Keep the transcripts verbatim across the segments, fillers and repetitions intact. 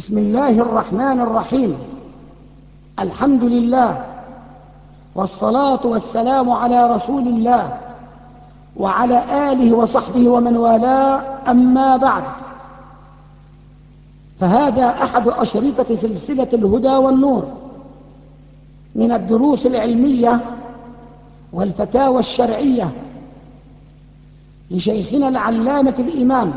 بسم الله الرحمن الرحيم. الحمد لله، والصلاة والسلام على رسول الله وعلى آله وصحبه ومن والاه، أما بعد، فهذا أحد أشرطة سلسلة الهدى والنور من الدروس العلمية والفتاوى الشرعية لشيخنا العلامة الإمام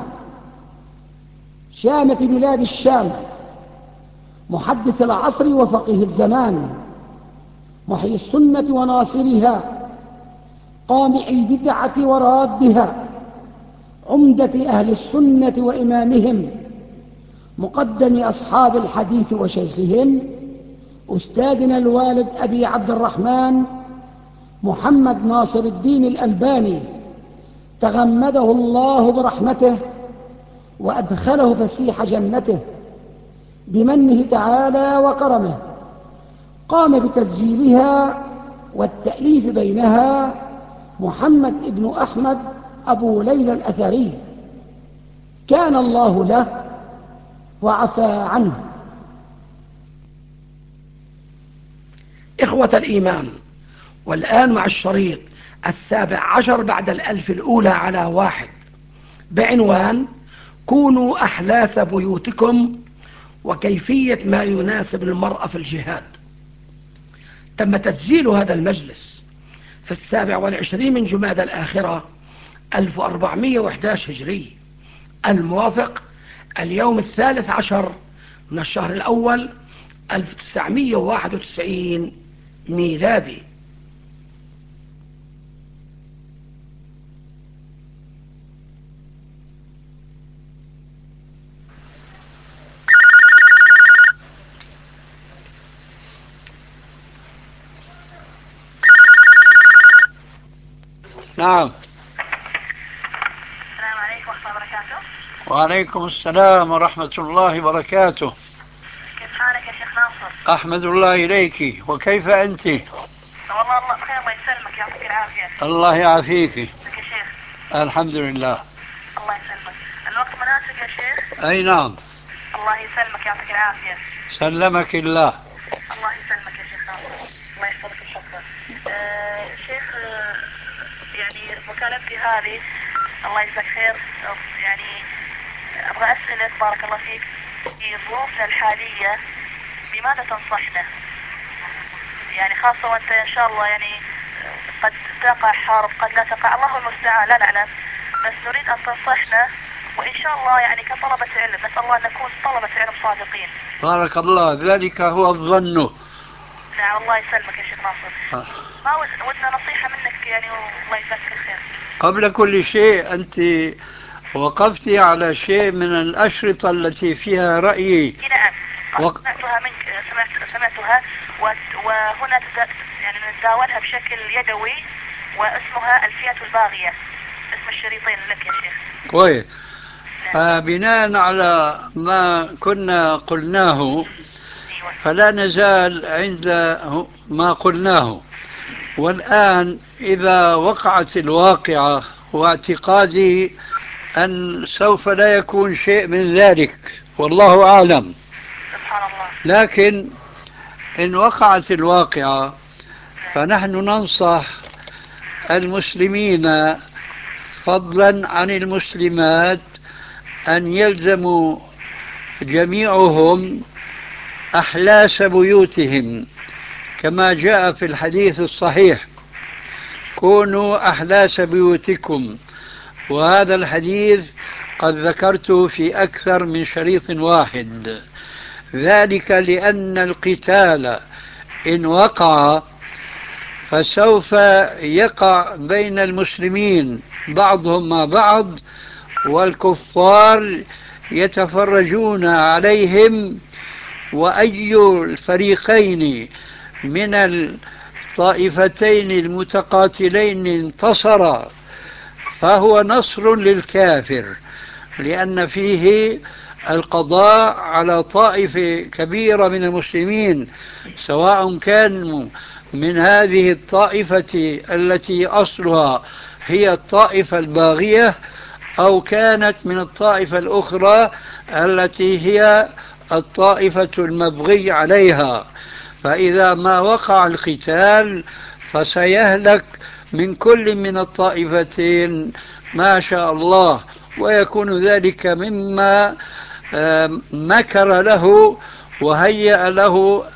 شامة بلاد الشام، محدث العصر وفقيه الزمان، محيي السنة وناصرها، قامع البدعة ورادها، عمدة أهل السنة وإمامهم، مقدم أصحاب الحديث وشيخهم، أستاذنا الوالد أبي عبد الرحمن محمد ناصر الدين الألباني، تغمده الله برحمته وأدخله فسيح جنته بمنه تعالى وكرمه. قام بتسجيلها والتأليف بينها محمد ابن أحمد أبو ليلى الأثري، كان الله له وعفى عنه. إخوة الإيمان، والآن مع الشريط السابع عشر بعد الألف الأولى على واحد، بعنوان كونوا أحلاس بيوتكم وكيفية ما يناسب المرأة في الجهاد. تم تسجيل هذا المجلس في السابع والعشرين من جمادى الآخرة ألف وأربعمائة وأحد عشر هجري، الموافق اليوم الثالث عشر من الشهر الأول ألف وتسعمائة وواحد وتسعين ميلادي. نعم. السلام عليكم ورحمة الله وبركاته. وعليكم السلام ورحمة الله وبركاته. كيف حالك يا شيخ ناصر؟ أحمد الله إليك، وكيف أنت؟ والله الله بخير، الله يسلمك، يعطيك العافية. الله يعافيك. كيف يا شيخ؟ الحمد لله. الله يسلمك. الوقت مناسب يا شيخ؟ أي نعم. الله يسلمك، يعطيك العافية. سلمك الله. الله يسلمك يا شيخ ناصر، الله يحفظك ويحفظك. آه شيخ، آه يعني مكالمتي هذه الله يجزاك خير، يعني أبغى أسألك بارك الله فيك في ظروفنا الحالية بماذا تنصحنا؟ يعني خاصة وأنت إن شاء الله يعني قد تقع حرب قد لا تقع، الله المستعان، لا نعلم، بس نريد أن تنصحنا، وإن شاء الله يعني كطلبة علم نسأل الله أن نكون طلبة علم صادقين. بارك الله، ذلك هو الظن. نعم، الله يسلمك يا شيخ ناصر. آه. ما ود- ودنا نصيحة منك يعني، والله يجزاك الخير. قبل كل شيء، أنت وقفت على شيء من الأشرطة التي فيها رأيي. نعم، وق... سمعتها منك، سمعت سمعتها و- وهنا تد- يعني نتداولها بشكل يدوي، واسمها الفئة الباغية، اسم الشريطين لك يا شيخ. كويس. نعم. فبناء على ما كنا قلناه، ايوه. فلا نزال عند ما قلناه. والآن إذا وقعت الواقعة، واعتقادي أن سوف لا يكون شيء من ذلك، والله أعلم، سبحان الله. لكن إن وقعت الواقعة نعم. فنحن ننصح المسلمين فضلا عن المسلمات أن يلزموا جميعهم أحلاس بيوتهم، كما جاء في الحديث الصحيح: كونوا أحلاس بيوتكم. وهذا الحديث قد ذكرته في أكثر من شريط واحد، ذلك لأن القتال إن وقع فسوف يقع بين المسلمين بعضهم مع بعض، والكفار يتفرجون عليهم، وأي الفريقين من الطائفتين المتقاتلين انتصر فهو نصر للكافر، لأن فيه القضاء على طائفة كبيرة من المسلمين، سواء كانوا من هذه الطائفة التي أصلها هي الطائفة الباغية، أو كانت من الطائفة الأخرى التي هي الطائفة المبغي عليها، فإذا ما وقع القتال فسيهلك من كل من الطائفتين ما شاء الله، ويكون ذلك مما مكر له وهيأ له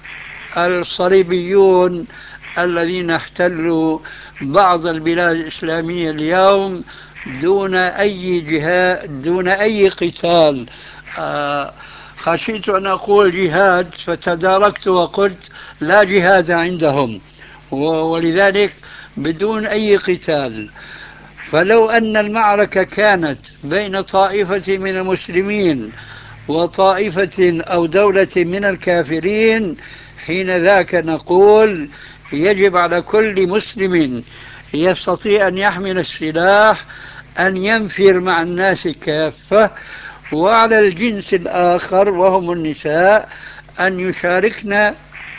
الصليبيون الذين احتلوا بعض البلاد الإسلامية اليوم دون أي جهاد، دون أي قتال. آه خشيت أن أقول جهاد فتداركت وقلت لا جهاد عندهم، ولذلك بدون أي قتال. فلو أن المعركة كانت بين طائفة من المسلمين وطائفة أو دولة من الكافرين، حين ذاك نقول يجب على كل مسلم يستطيع أن يحمل السلاح أن ينفر مع الناس كافة، وعلى الجنس الآخر وهم النساء أن يشاركن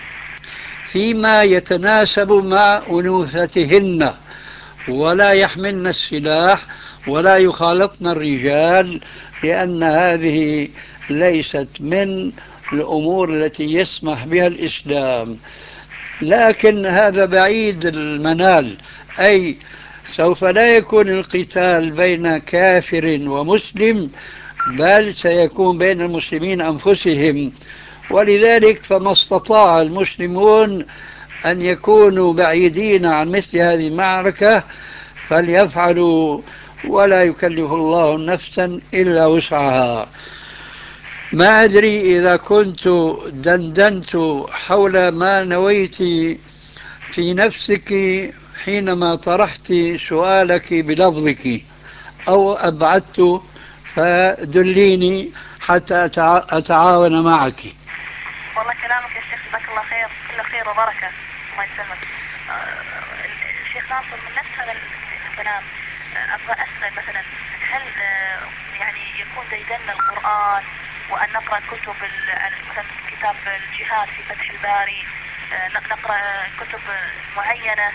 فيما يتناسب مع أنوثتهن، ولا يحملن السلاح ولا يخالطن الرجال، لأن هذه ليست من الأمور التي يسمح بها الإسلام. لكن هذا بعيد المنال، أي سوف لا يكون القتال بين كافر ومسلم، بل سيكون بين المسلمين أنفسهم. ولذلك فما استطاع المسلمون أن يكونوا بعيدين عن مثل هذه المعركة فليفعلوا، ولا يكلف الله نفسا إلا وسعها. ما أدري إذا كنت دندنت حول ما نويت في نفسك حينما طرحت سؤالك بلفظك أو أبعدت، فدليني حتى أتعاون معك. والله كلامك يا شيخ جزاك الله خير، كله خير وبركة، الله يسلمك. الشيخ ناصر من نفس هذا الكلام أبغى أسأل مثلا هل يعني يكون زيدنا القرآن وأن نقرأ كتب مثلا كتاب الجهاد في فتح الباري، نقرأ كتب معينة،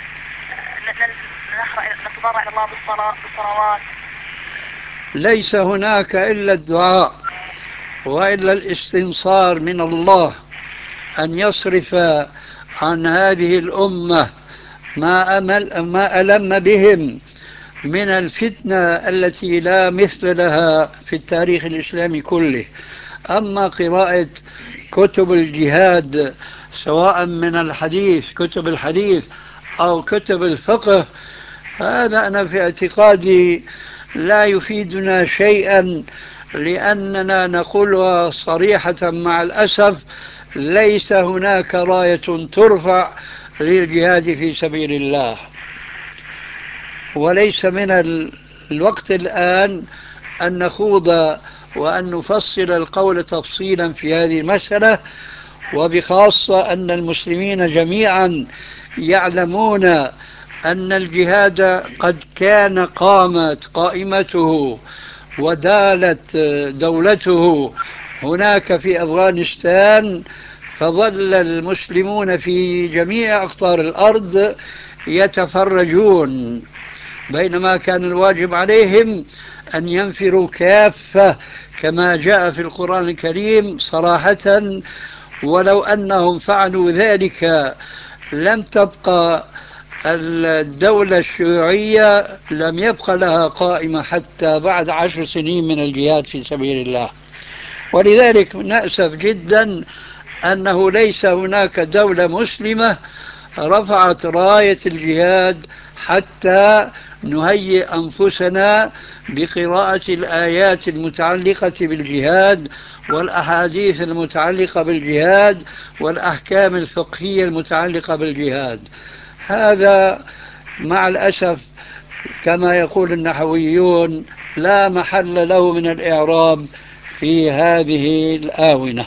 نتضرع إلى الله بالصلوات؟ ليس هناك إلا الدعاء وإلا الاستنصار من الله أن يصرف عن هذه الأمة ما أمل ما ألم بهم من الفتنة التي لا مثل لها في التاريخ الإسلامي كله. أما قراءة كتب الجهاد سواء من الحديث كتب الحديث أو كتب الفقه، هذا أنا في اعتقادي لا يفيدنا شيئا، لأننا نقولها صريحة مع الأسف: ليس هناك راية ترفع للجهاد في سبيل الله. وليس من الوقت الآن أن نخوض وأن نفصل القول تفصيلا في هذه المسألة، وبخاصة أن المسلمين جميعا يعلمون أن الجهاد قد كان قامت قائمته ودالت دولته هناك في أفغانستان، فظل المسلمون في جميع أقطار الأرض يتفرجون، بينما كان الواجب عليهم أن ينفروا كافة كما جاء في القرآن الكريم صراحة. ولو أنهم فعلوا ذلك لم تبقى الدولة الشيوعية، لم يبقى لها قائمة حتى بعد عشر سنين من الجهاد في سبيل الله. ولذلك نأسف جدا أنه ليس هناك دولة مسلمة رفعت راية الجهاد حتى نهيئ أنفسنا بقراءة الآيات المتعلقة بالجهاد والأحاديث المتعلقة بالجهاد والأحكام الفقهية المتعلقة بالجهاد. هذا مع الأسف كما يقول النحويون لا محل له من الإعراب في هذه الآونة.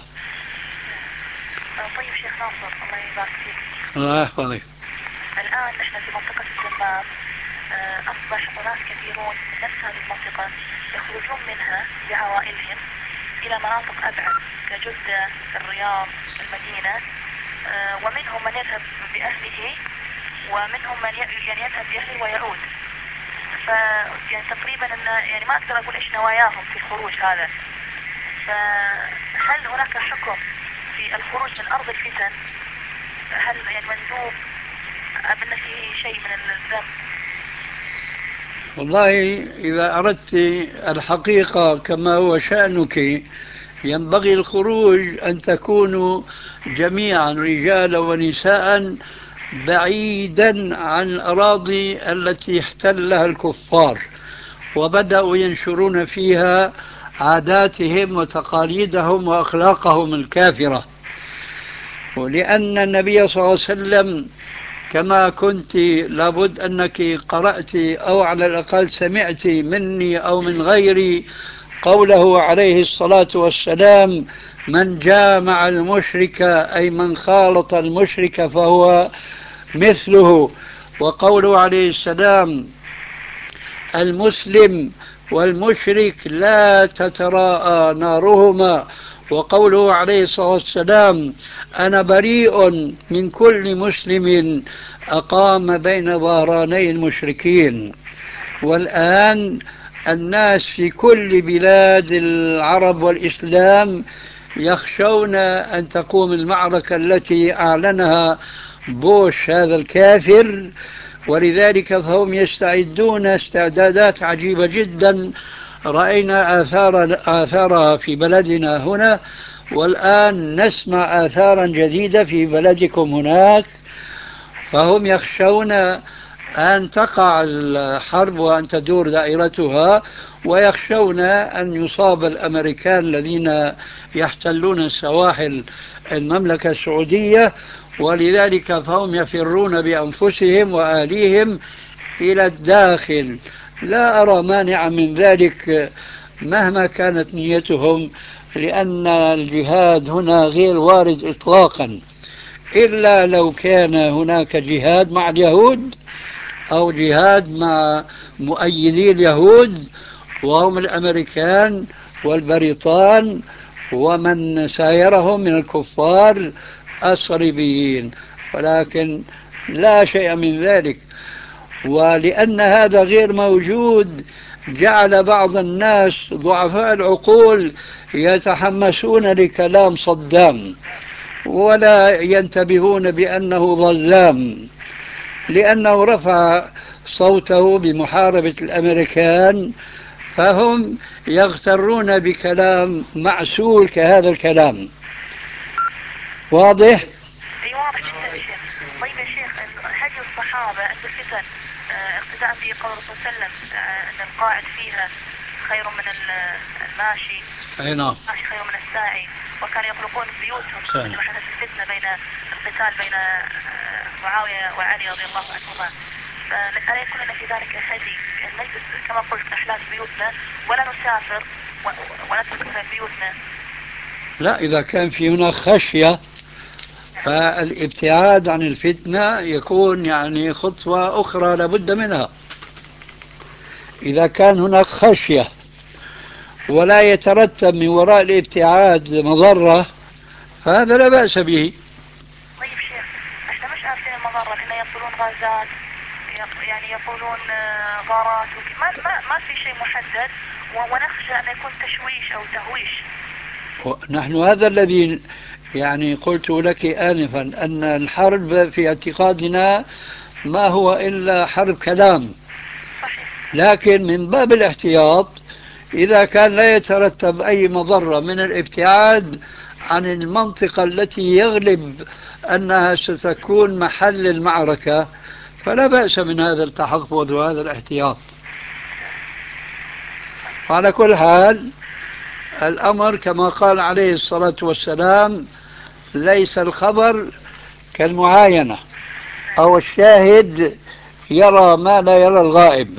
طيب شيخ ناصر الله يبارك فيك. الله يحفظك. الآن نحن في منطقة الجمام، أصبح أناس كثيرون من نفس هذه المنطقة يخرجون منها بعوائلهم إلى مناطق أبعد كجدة، الرياض، المدينة، ومنهم من يذهب بأهله ومنهم من يعني يذهب بأهله ويعود. ف يعني تقريبا أن يعني ما أقدر أقول إيش نواياهم في الخروج هذا. فهل هناك حكم في الخروج من أرض الفتن؟ هل يعني مندوب أم أن فيه شيء من الذنب؟ والله إذا أردت الحقيقة كما هو شأنك، ينبغي الخروج أن تكونوا جميعا رجالا ونساء بعيدا عن الأراضي التي احتلها الكفار وبدأوا ينشرون فيها عاداتهم وتقاليدهم وأخلاقهم الكافرة. ولأن النبي صلى الله عليه وسلم كما كنت لابد أنك قرأت أو على الأقل سمعت مني أو من غيري قوله عليه الصلاة والسلام: من جامع المشرك أي من خالط المشرك فهو مثله. وقوله عليه السلام: المسلم والمشرك لا تتراءى نارهما. وقوله عليه الصلاة والسلام: أنا بريء من كل مسلم أقام بين ظهراني المشركين. والآن الناس في كل بلاد العرب والإسلام يخشون أن تقوم المعركة التي أعلنها بوش هذا الكافر، ولذلك فهم يستعدون استعدادات عجيبة جدا. رأينا آثار آثارها في بلدنا هنا، والآن نسمع آثارا جديدة في بلدكم هناك. فهم يخشون أن تقع الحرب وأن تدور دائرتها، ويخشون أن يصاب الأمريكان الذين يحتلون سواحل المملكة السعودية، ولذلك فهم يفرون بأنفسهم وأهليهم إلى الداخل. لا أرى مانعا من ذلك مهما كانت نيتهم، لأن الجهاد هنا غير وارد إطلاقا، إلا لو كان هناك جهاد مع اليهود أو جهاد مع مؤيدي اليهود وهم الأمريكان والبريطان ومن سايرهم من الكفار الصليبيين، ولكن لا شيء من ذلك. ولأن هذا غير موجود جعل بعض الناس ضعفاء العقول يتحمسون لكلام صدام ولا ينتبهون بأنه ظلام، لأنه رفع صوته بمحاربة الأمريكان، فهم يغترون بكلام معسول كهذا الكلام. واضح؟ أي واضح جدا يا شيخ. طيب يا شيخ، هدي الصحابة عند الفتن اقتداء في قول الرسول صلى الله عليه وسلم أن القاعد فيها خير من الماشي، أي نعم، الماشي خير من الساعي، وكانوا يخلقون بيوتهم عندما حدث الفتنة بين القتال بين معاوية وعلي رضي الله عنهما. فألا يكون لنا في ذلك هدي أن نجلس كما قلت نحلاس بيوتنا ولا نسافر ونترك بيوتنا؟ لا، إذا كان في هناك خشية فالابتعاد عن الفتنة يكون يعني خطوة أخرى لابد منها. إذا كان هناك خشية ولا يترتب من وراء الابتعاد مضرة فهذا لا بأس به. طيب شيخ، احنا مش عارفين المضرة، لأنه يقولون غازات، يعني يقولون غارات، ما, ما, ما في شيء محدد، ونخشى أن يكون تشويش أو تهويش. نحن هذا الذي يعني قلت لك آنفا، أن الحرب في اعتقادنا ما هو إلا حرب كلام. صحيح. لكن من باب الاحتياط إذا كان لا يترتب أي مضرة من الابتعاد عن المنطقة التي يغلب أنها ستكون محل المعركة فلا بأس من هذا التحفظ وهذا الاحتياط. وعلى كل حال الأمر كما قال عليه الصلاة والسلام: ليس الخبر كالمعاينة، أو الشاهد يرى ما لا يرى الغائب.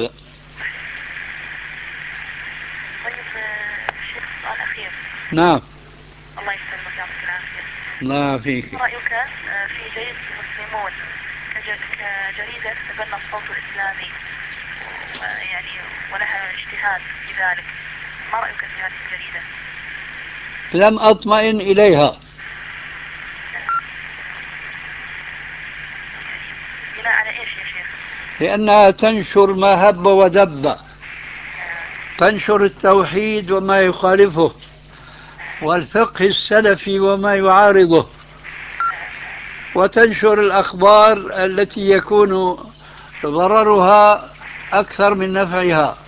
طيب شيخ، سؤال أخير. نعم. الله يسلمك ويعطيك العافية. الله فيك. رأيك في جريدة المسلمون كجريدة تتبنى الصوت الإسلامي يعني ولها اجتهاد في ذلك، ما رأيك في هذه الجريدة؟ لم أطمئن إليها. بناء على إيش يا شيخ؟ لأنها تنشر ما هب ودب، تنشر التوحيد وما يخالفه، والفقه السلفي وما يعارضه، وتنشر الأخبار التي يكون ضررها أكثر من نفعها.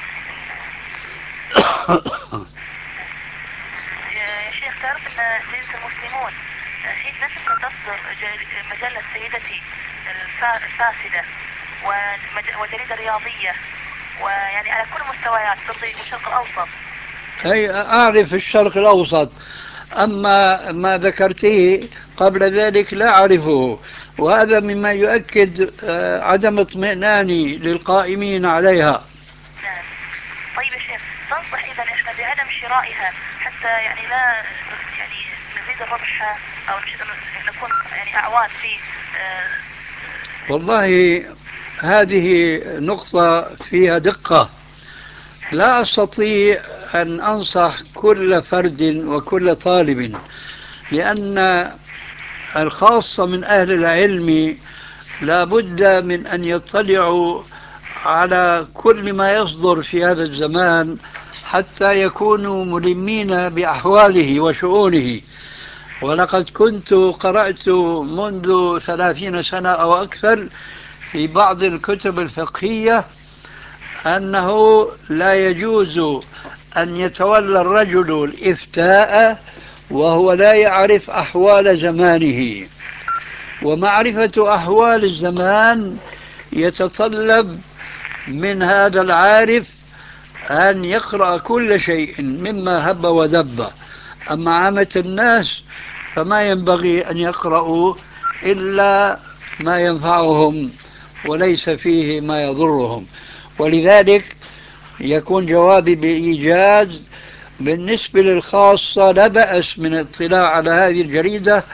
يا شيخ، تعرف ان جريدة المسلمون في نفسها تصدر جل- مجلة سيدتي الفا- الفاسدة، ومج- وجريدة رياضية، ويعني على كل المستويات ترضي الشرق الأوسط. أي أعرف الشرق الأوسط، أما ما ذكرته قبل ذلك لا أعرفه، وهذا مما يؤكد آه، عدم اطمئناني للقائمين عليها. نعم. طيب يا شيخ، تنصح إذا إحنا بعدم شرائها حتى يعني لا يعني نزيد الربح، أو نش- نكون يعني أعوان فيه؟ آه، والله هذه نقطة فيها دقة. لا أستطيع أن أنصح كل فرد وكل طالب، لأن الخاصة من أهل العلم لا بد من أن يطلعوا على كل ما يصدر في هذا الزمان حتى يكونوا ملمين بأحواله وشؤونه. ولقد كنت قرأت منذ ثلاثين سنة أو أكثر في بعض الكتب الفقهية أنه لا يجوز أن يتولى الرجل الإفتاء وهو لا يعرف أحوال زمانه، ومعرفة أحوال الزمان يتطلب من هذا العارف أن يقرأ كل شيء مما هب ودب. أما عامة الناس فما ينبغي أن يقرأوا إلا ما ينفعهم وليس فيه ما يضرهم. ولذلك يكون جوابي بإيجاز. بالنسبة للخاصة لا بأس من الاطلاع على هذه الجريدة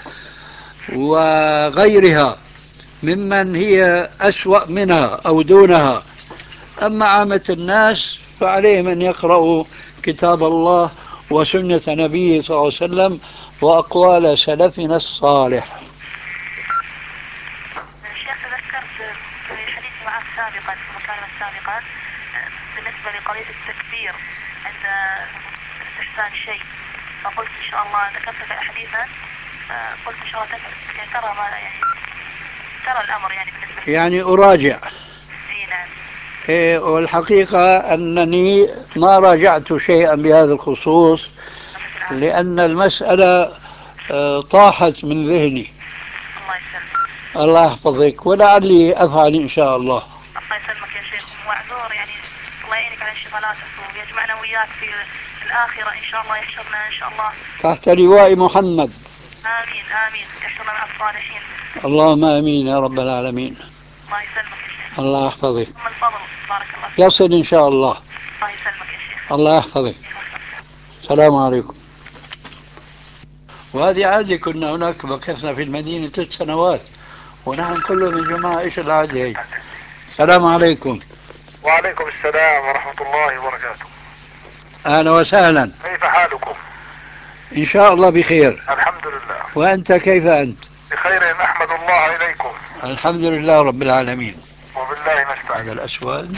وغيرها ممن هي أسوأ منها أو دونها. أما عامة الناس فعليهم أن يقرأوا كتاب الله وسنة نبيه صلى الله عليه وسلم وأقوال سلفنا الصالح. الشيخ، تذكرت في حديثي معك سابقا في المكالمة السابقة آه، بالنسبة لقضية التكبير عند استحسان شيء، فقلت إن شاء الله ذكرت لك حديثا، آه، قلت إن شاء الله تك- يعني ترى ما يعني ترى الأمر يعني بالنسبة لي. يعني أراجع. إي نعم. إيه، والحقيقة أنني ما راجعت شيئا بهذا الخصوص مثل هذا. لأن المسألة آه، طاحت من ذهني. الله يسلمك. الله يحفظك، ولعلي أفعل إن شاء الله. الله يسلمك يا شيخ، ومعذور يعني، الله يعينك على انشغالاتك، ويجمعنا وياك في الآخرة إن شاء الله، يحشرنا إن شاء الله. تحت لواء محمد. آمين آمين، يحشرنا مع الصالحين. اللهم آمين يا رب العالمين. الله يسلمك يا شيخ. الله يحفظك. ثم الفضل، بارك الله فيك. يصل إن شاء الله. الله يسلمك يا شيخ. الله يحفظك. السلام عليكم. وهذه عادة، كنا هناك مكثنا في المدينة ثلاث سنوات ونحن كلهم يا جماعة إيش العادة هي. السلام عليكم. وعليكم السلام ورحمة الله وبركاته. أهلا وسهلا. كيف حالكم؟ إن شاء الله بخير. الحمد لله. وأنت كيف أنت؟ بخير، نحمد الله إليكم. الحمد لله رب العالمين. وبالله نستعين. هذا الأسود.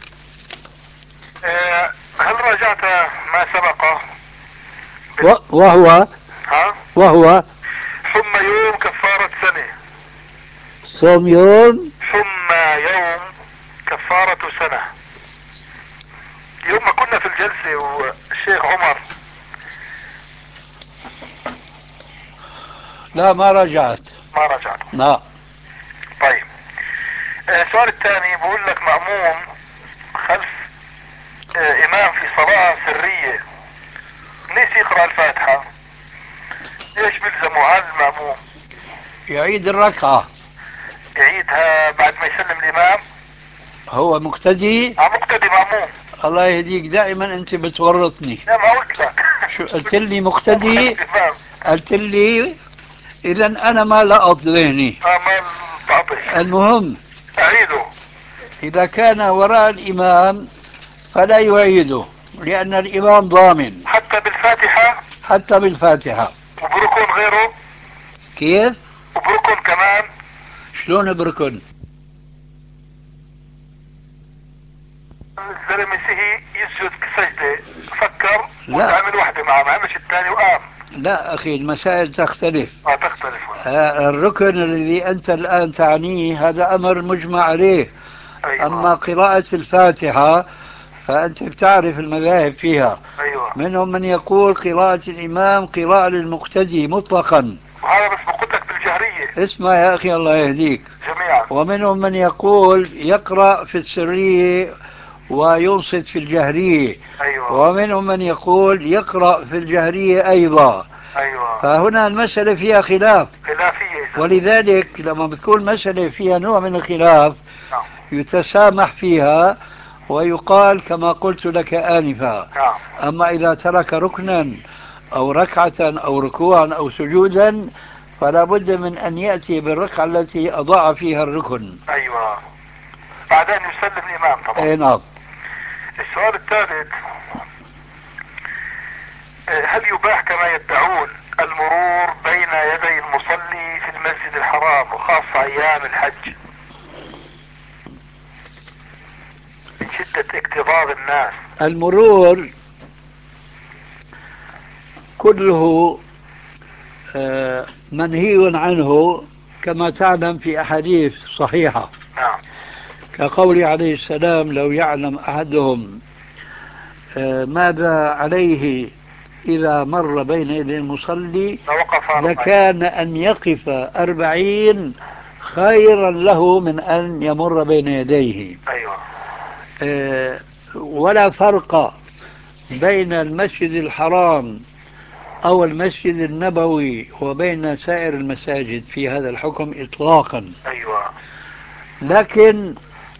آه، هل راجعت ما سبق؟ و- وهو ها؟ وهو ثم يوم كفارة سنة. صوم يوم. ثم يوم كفارة سنة. يوم ما كنا في الجلسة والشيخ عمر. لا ما رجعت. ما رجعت. لا. طيب. آه، السؤال الثاني بقول لك مأموم خلف آه، إمام في صلاة سرية نسي يقرأ الفاتحة، ايش بيلزمه على المأموم؟ يعيد الركعة. يعيدها بعد ما يسلم الإمام؟ هو مقتدي. اه مقتدي مأموم. الله يهديك، دائما أنت بتورطني. لا ما قلت لك. شو قلت لي؟ مقتدي. الإمام. قلت لي إذا أنا ما لقط ذهني. اه ما تعطي. المهم أعيده. إذا كان وراء الإمام فلا يعيده لأن الإمام ضامن حتى بالفاتحة؟ حتى بالفاتحة. وبركن غيره؟ كيف؟ وبركن كمان؟ شلون بركن؟ الزلمه سهي يسجد سجده، فكر لا. وتعمل واحده معه، ما عملش الثاني وقام. لا أخي، المسائل تختلف. اه تختلف. آه، الركن الذي أنت الآن تعنيه هذا أمر مجمع عليه. ايوه أما قراءة الفاتحة فأنت بتعرف المذاهب فيها. ايوه. منهم من يقول قراءة الإمام قراءة للمقتدي مطلقا. وهذا بس بقول لك بالجهريه. اسمع يا أخي الله يهديك. جميعا. ومنهم من يقول يقرأ في السرية وينصت في الجهرية. ايوه ومنهم من يقول يقرأ في الجهرية أيضا. ايوه. فهنا المسألة فيها خلاف. خلافيه إذا. ولذلك لما بتكون مسألة فيها نوع من الخلاف نعم يتسامح فيها ويقال كما قلت لك آنفا. نعم. أما إذا ترك ركنا أو ركعة أو ركوعا أو سجودا فلا بد من أن يأتي بالركعة التي أضاع فيها الركن. ايوه. بعدين يسلم الامام طبعا. أي نعم. السؤال الثالث، هل يباح كما يدعون المرور بين يدي المصلي في المسجد الحرام وخاصة ايام الحج من شدة اكتظاظ الناس؟ المرور كله آه، منهي عنه كما تعلم في أحاديث صحيحة، نعم. كقول عليه السلام لو يعلم أحدهم آه، ماذا عليه إذا مر بين يدي المصلي لوقف أربعين. لكان أن يقف أربعين خيرا له من أن يمر بين يديه. ايوه آه، ولا فرق بين المسجد الحرام أو المسجد النبوي وبين سائر المساجد في هذا الحكم إطلاقا. ايوه. لكن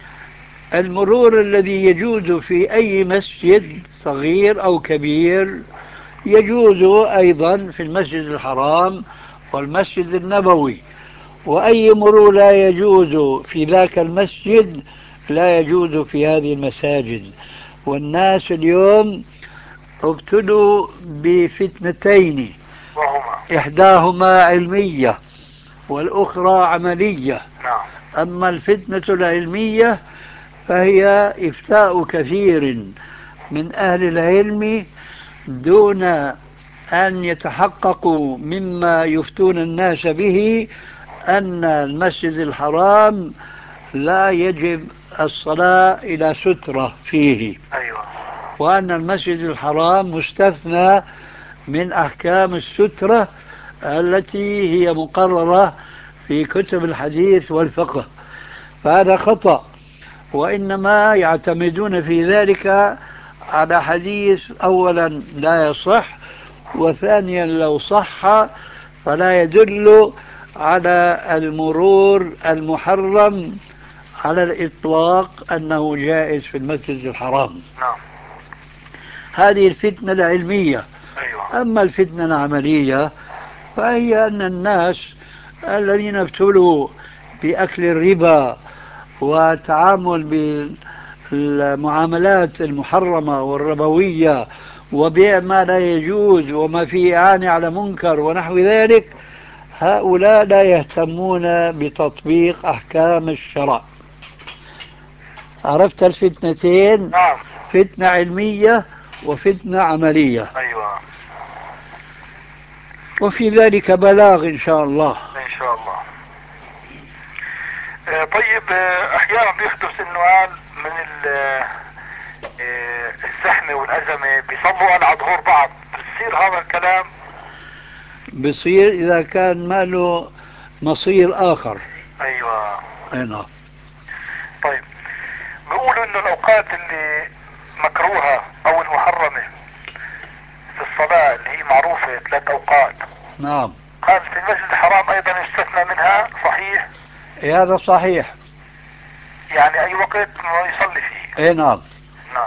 المرور الذي يجوز في أي مسجد صغير أو كبير يجوز أيضا في المسجد الحرام والمسجد النبوي، وأي مرور لا يجوز في ذاك المسجد لا يجوز في هذه المساجد. والناس اليوم ابتلوا بفتنتين، وهما. إحداهما علمية والأخرى عملية. نعم. أما الفتنة العلمية فهي إفتاء كثير من أهل العلم دون أن يتحققوا مما يفتون الناس به أن المسجد الحرام لا يجب الصلاة إلى سترة فيه، ايوه وأن المسجد الحرام مستثنى من أحكام السترة التي هي مقررة في كتب الحديث والفقه. فهذا خطأ، وإنما يعتمدون في ذلك على حديث أولا لا يصح، وثانيا لو صح فلا يدل على المرور المحرم على الإطلاق أنه جائز في المسجد الحرام. نعم. هذه الفتنة العلمية. ايوه أما الفتنة العملية فهي أن الناس الذين ابتلوا بأكل الربا وتعامل بالمعاملات المحرمة والربوية وبيع ما لا يجوز وما فيه إعانة على منكر ونحو ذلك، هؤلاء لا يهتمون بتطبيق أحكام الشرع. عرفت الفتنتين؟ نعم. فتنة علمية وفتنة عملية، ايوه وفي ذلك بلاغ إن شاء الله. ان شاء الله. آه طيب، آه احيانا بيحدث انه قال من ال- آه الزحمة والازمة بيصلوا على ظهور بعض، بتصير هذا الكلام؟ بصير إذا كان ما له مصير آخر. ايوه. أي نعم. طيب، بيقولوا انه الاوقات اللي مكروهة او المحرمة في الصلاة اللي هي معروفة ثلاث اوقات، نعم. قال في المسجد الحرام ايضا يستثنى منها، صحيح؟ إيه هذا صحيح. يعني اي وقت ما يصلي فيه. إيه نعم. نعم.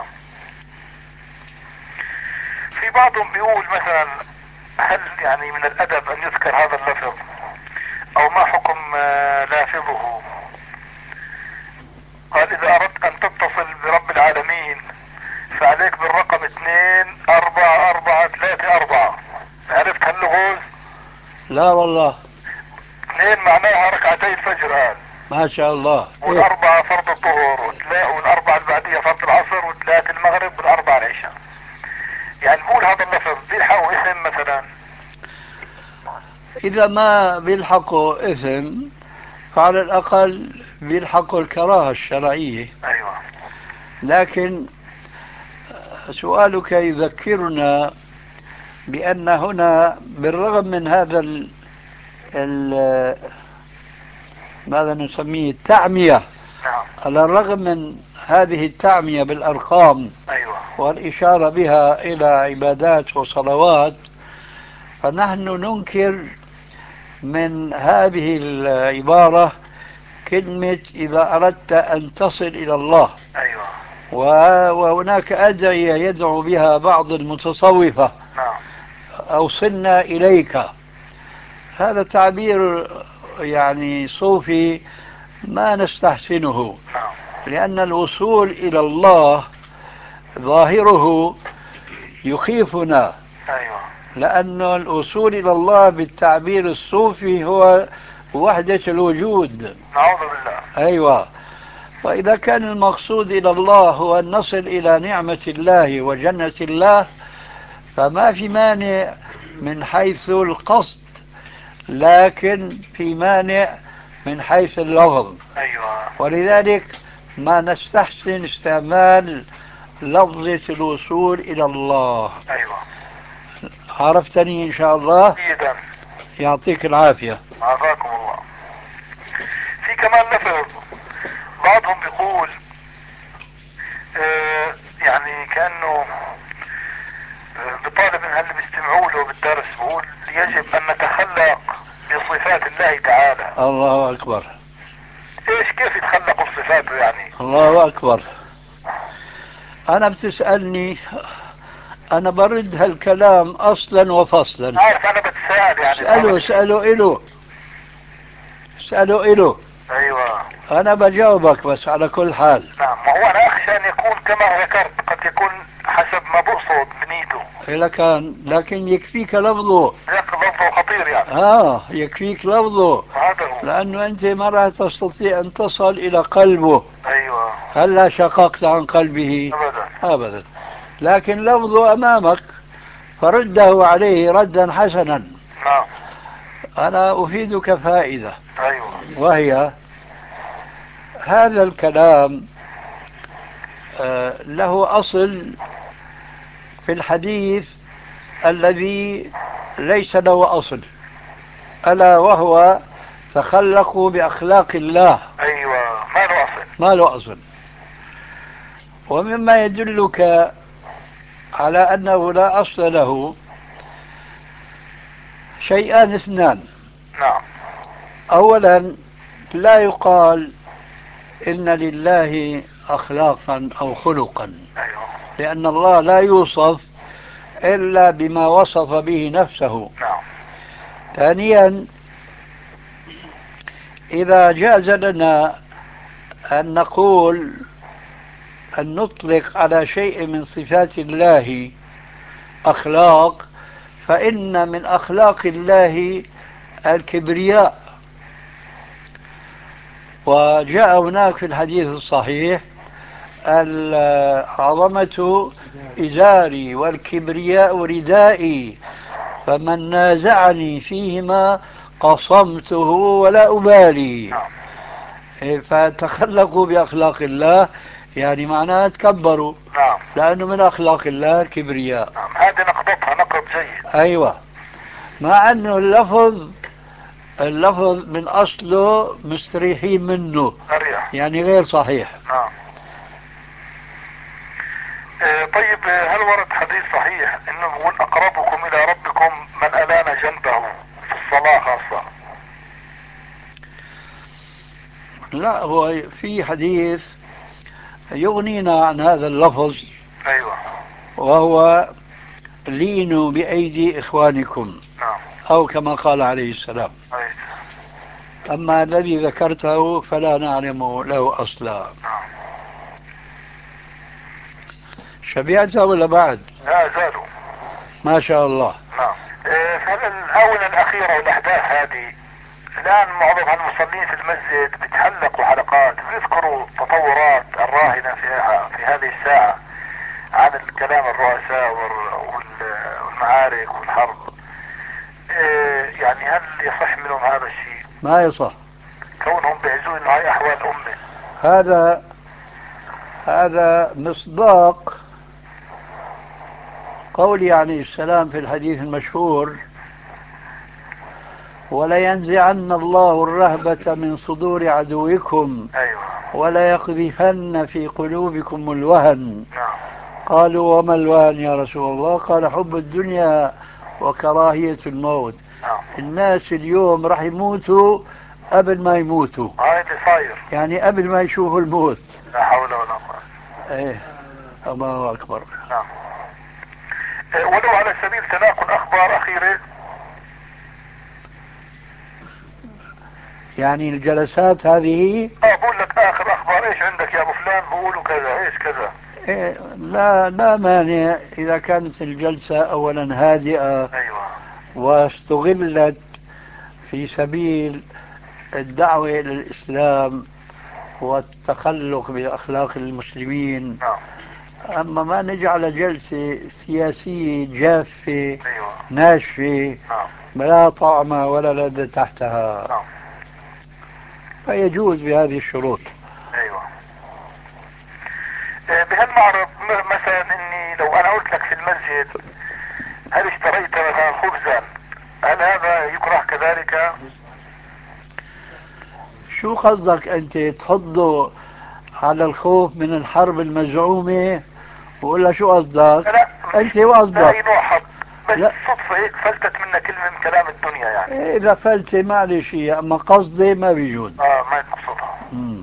في بعضهم بيقول مثلا، هل يعني من الادب ان يذكر هذا اللفظ او ما حكم آه، لافظه؟ قال اذا اردت ان تتصل برب العالمين فعليك بالرقم اثنين اربعة اربعة ثلاثة اربعة. عرفت هاللغوز؟ لا والله. اثنين معناها ركعتي الفجر قال، ما شاء الله. إيه؟ والأربعة فرض الظهر، وتلا- والأربعة اللي بعديها فرض العصر، وثلاث المغرب، والأربعة العشاء. يعني بقول هذا اللفظ بيلحقوا اسم مثلا؟ إذا ما بيلحقوا إثم فعلى الأقل بيلحقوا الكراهة الشرعية. أيوة. لكن سؤالك يذكرنا بأن هنا بالرغم من هذا ال ال ماذا نسميه التعمية، نعم. على الرغم من هذه التعمية بالأرقام أيوة. والإشارة بها إلى عبادات وصلوات، فنحن ننكر من هذه العبارة كلمة إذا أردت أن تصل إلى الله. أيوة. وهناك أدعية يدعو بها بعض المتصوفة، نعم. أوصلنا إليك. هذا تعبير يعني صوفي ما نستحسنه، نعم. لأن الوصول إلى الله ظاهره يخيفنا، أيوة. لأن الوصول إلى الله بالتعبير الصوفي هو وحدة الوجود. نعوذ بالله. أيوة. وإذا كان المقصود إلى الله هو أن نصل إلى نعمة الله وجنة الله فما في مانع من حيث القصد، لكن في مانع من حيث اللفظ. أيوة. ولذلك ما نستحسن استعمال لفظة الوصول إلى الله. أيوة. عرفتني إن شاء الله؟ جيدا. يعطيك العافية. عافاكم الله. في كمان لفظ بعضهم بيقول آه يعني كأنه آه بطالب من اللي بيستمعوا له بالدرس، بقول يجب أن نتخلق بصفات الله تعالى. الله أكبر. ايش كيف يتخلقوا بصفاته يعني؟ الله أكبر. أنا بتسألني، أنا برد هالكلام أصلا وفصلا. عارف أنا بتساءل يعني. اسأله اسأله إله اسأله إله. أيوة. أنا بجاوبك بس على كل حال. نعم. ما هو أنا أخشى أن يكون كما ذكرت قد يكون حسب ما بقصد بنيته. إلا كان، لكن يكفيك لفظه. لفظه خطير يعني. آه يكفيك لفظه، هذا هو. لأنه أنت ما راح تستطيع أن تصل إلى قلبه. أيوة. هلا شققت عن قلبه؟ أبدا. أبدا. لكن لفظه أمامك فرده عليه ردا حسنا. نعم. أنا أفيدك فائدة، أيوة. وهي هذا الكلام آه له أصل في الحديث الذي ليس له أصل، ألا وهو تخلقوا بأخلاق الله. أيوة. ما له أصل. ما له أصل. ومما يدلك على أنه لا أصل له شيئان اثنان. نعم. أولا، لا يقال إن لله أخلاقا أو خلقا، أيوة. لأن الله لا يوصف إلا بما وصف به نفسه. نعم. ثانيا، إذا جاز لنا أن نقول أن نطلق على شيء من صفات الله أخلاق، فإن من أخلاق الله الكبرياء. وجاء هناك في الحديث الصحيح العظمة إزاري والكبرياء ردائي، فمن نازعني فيهما قصمته ولا أبالي. نعم. فتخلقوا بأخلاق الله يعني معناها تكبروا، نعم. لأنه من أخلاق الله الكبرياء. نعم. هذه نقطتها نقد جيد. أيوة. مع أنه اللفظ اللفظ من أصله مستريحين منه، أريح. يعني غير صحيح. نعم. آه طيب، هل ورد حديث صحيح انه يقول اقربكم الى ربكم من الان جنبه في الصلاة خاصة؟ لا، هو في حديث يغنينا عن هذا اللفظ، ايوه. وهو لينوا بأيدي إخوانكم، نعم. أو كما قال عليه السلام. أيوة. أما الذي ذكرته فلا نعلم له أصلا. نعم. شبيعته ولا بعد؟ لا زالوا. ما شاء الله. نعم. آه فهل الآونة الأخيرة والأحداث هذه الآن معظم المصلين في المسجد بتحلقوا حلقات بيذكروا تطورات الراهنة في في هذه الساعة عن الكلام الرؤساء والمعارك والحرب. إيه يعني هل يصح منهم هذا الشيء؟ ما يصح. كونهم بيعزون انه هاي احوال امه. هذا هذا مصداق قولي عليه السلام في الحديث المشهور: ولينزعن الله الرهبة من صدور عدوكم ايوه. وليقذفن في قلوبكم الوهن. نعم. قالوا: وما الوهن يا رسول الله؟ قال: حب الدنيا وكراهية الموت. نعم. الناس اليوم راح يموتوا قبل ما يموتوا، هاي اللي صاير، يعني قبل ما يشوفوا الموت. لا حول ولا قوة. ايه، الله اكبر. نعم. إيه ولو على سبيل تناقل اخبار اخيرة، يعني الجلسات هذه اه بقول لك اخر اخبار ايش عندك يا ابو فلان، بقولوا كذا ايش كذا. إيه، لا لا مانع اذا كانت الجلسة اولا هادئة ايوه. واستغلت في سبيل الدعوة إلى الإسلام والتخلق بأخلاق المسلمين. نعم. أما ما نجعل جلسة سياسية جافة ايوه. ناشفة نعم. لا طعم ولا لذة تحتها، نعم. فيجوز بهذه الشروط. ايوه. إيه بهالمعرض م- مثلا اني لو انا قلت لك في المسجد هل اشتريت مثلا خبزا، هل هذا يكره كذلك؟ شو قصدك أنت؟ تحضه على الخوف من الحرب المزعومة ولا شو قصدك؟ لا أنت مش لا وقصدك؟ اي نوع حظ، بس لا، صدفة هيك فلتت منا كلمة من كلام الدنيا يعني. إذا فلتة معلش هي، أما قصدي ما بيجوز. اه ما تقصدها. مم.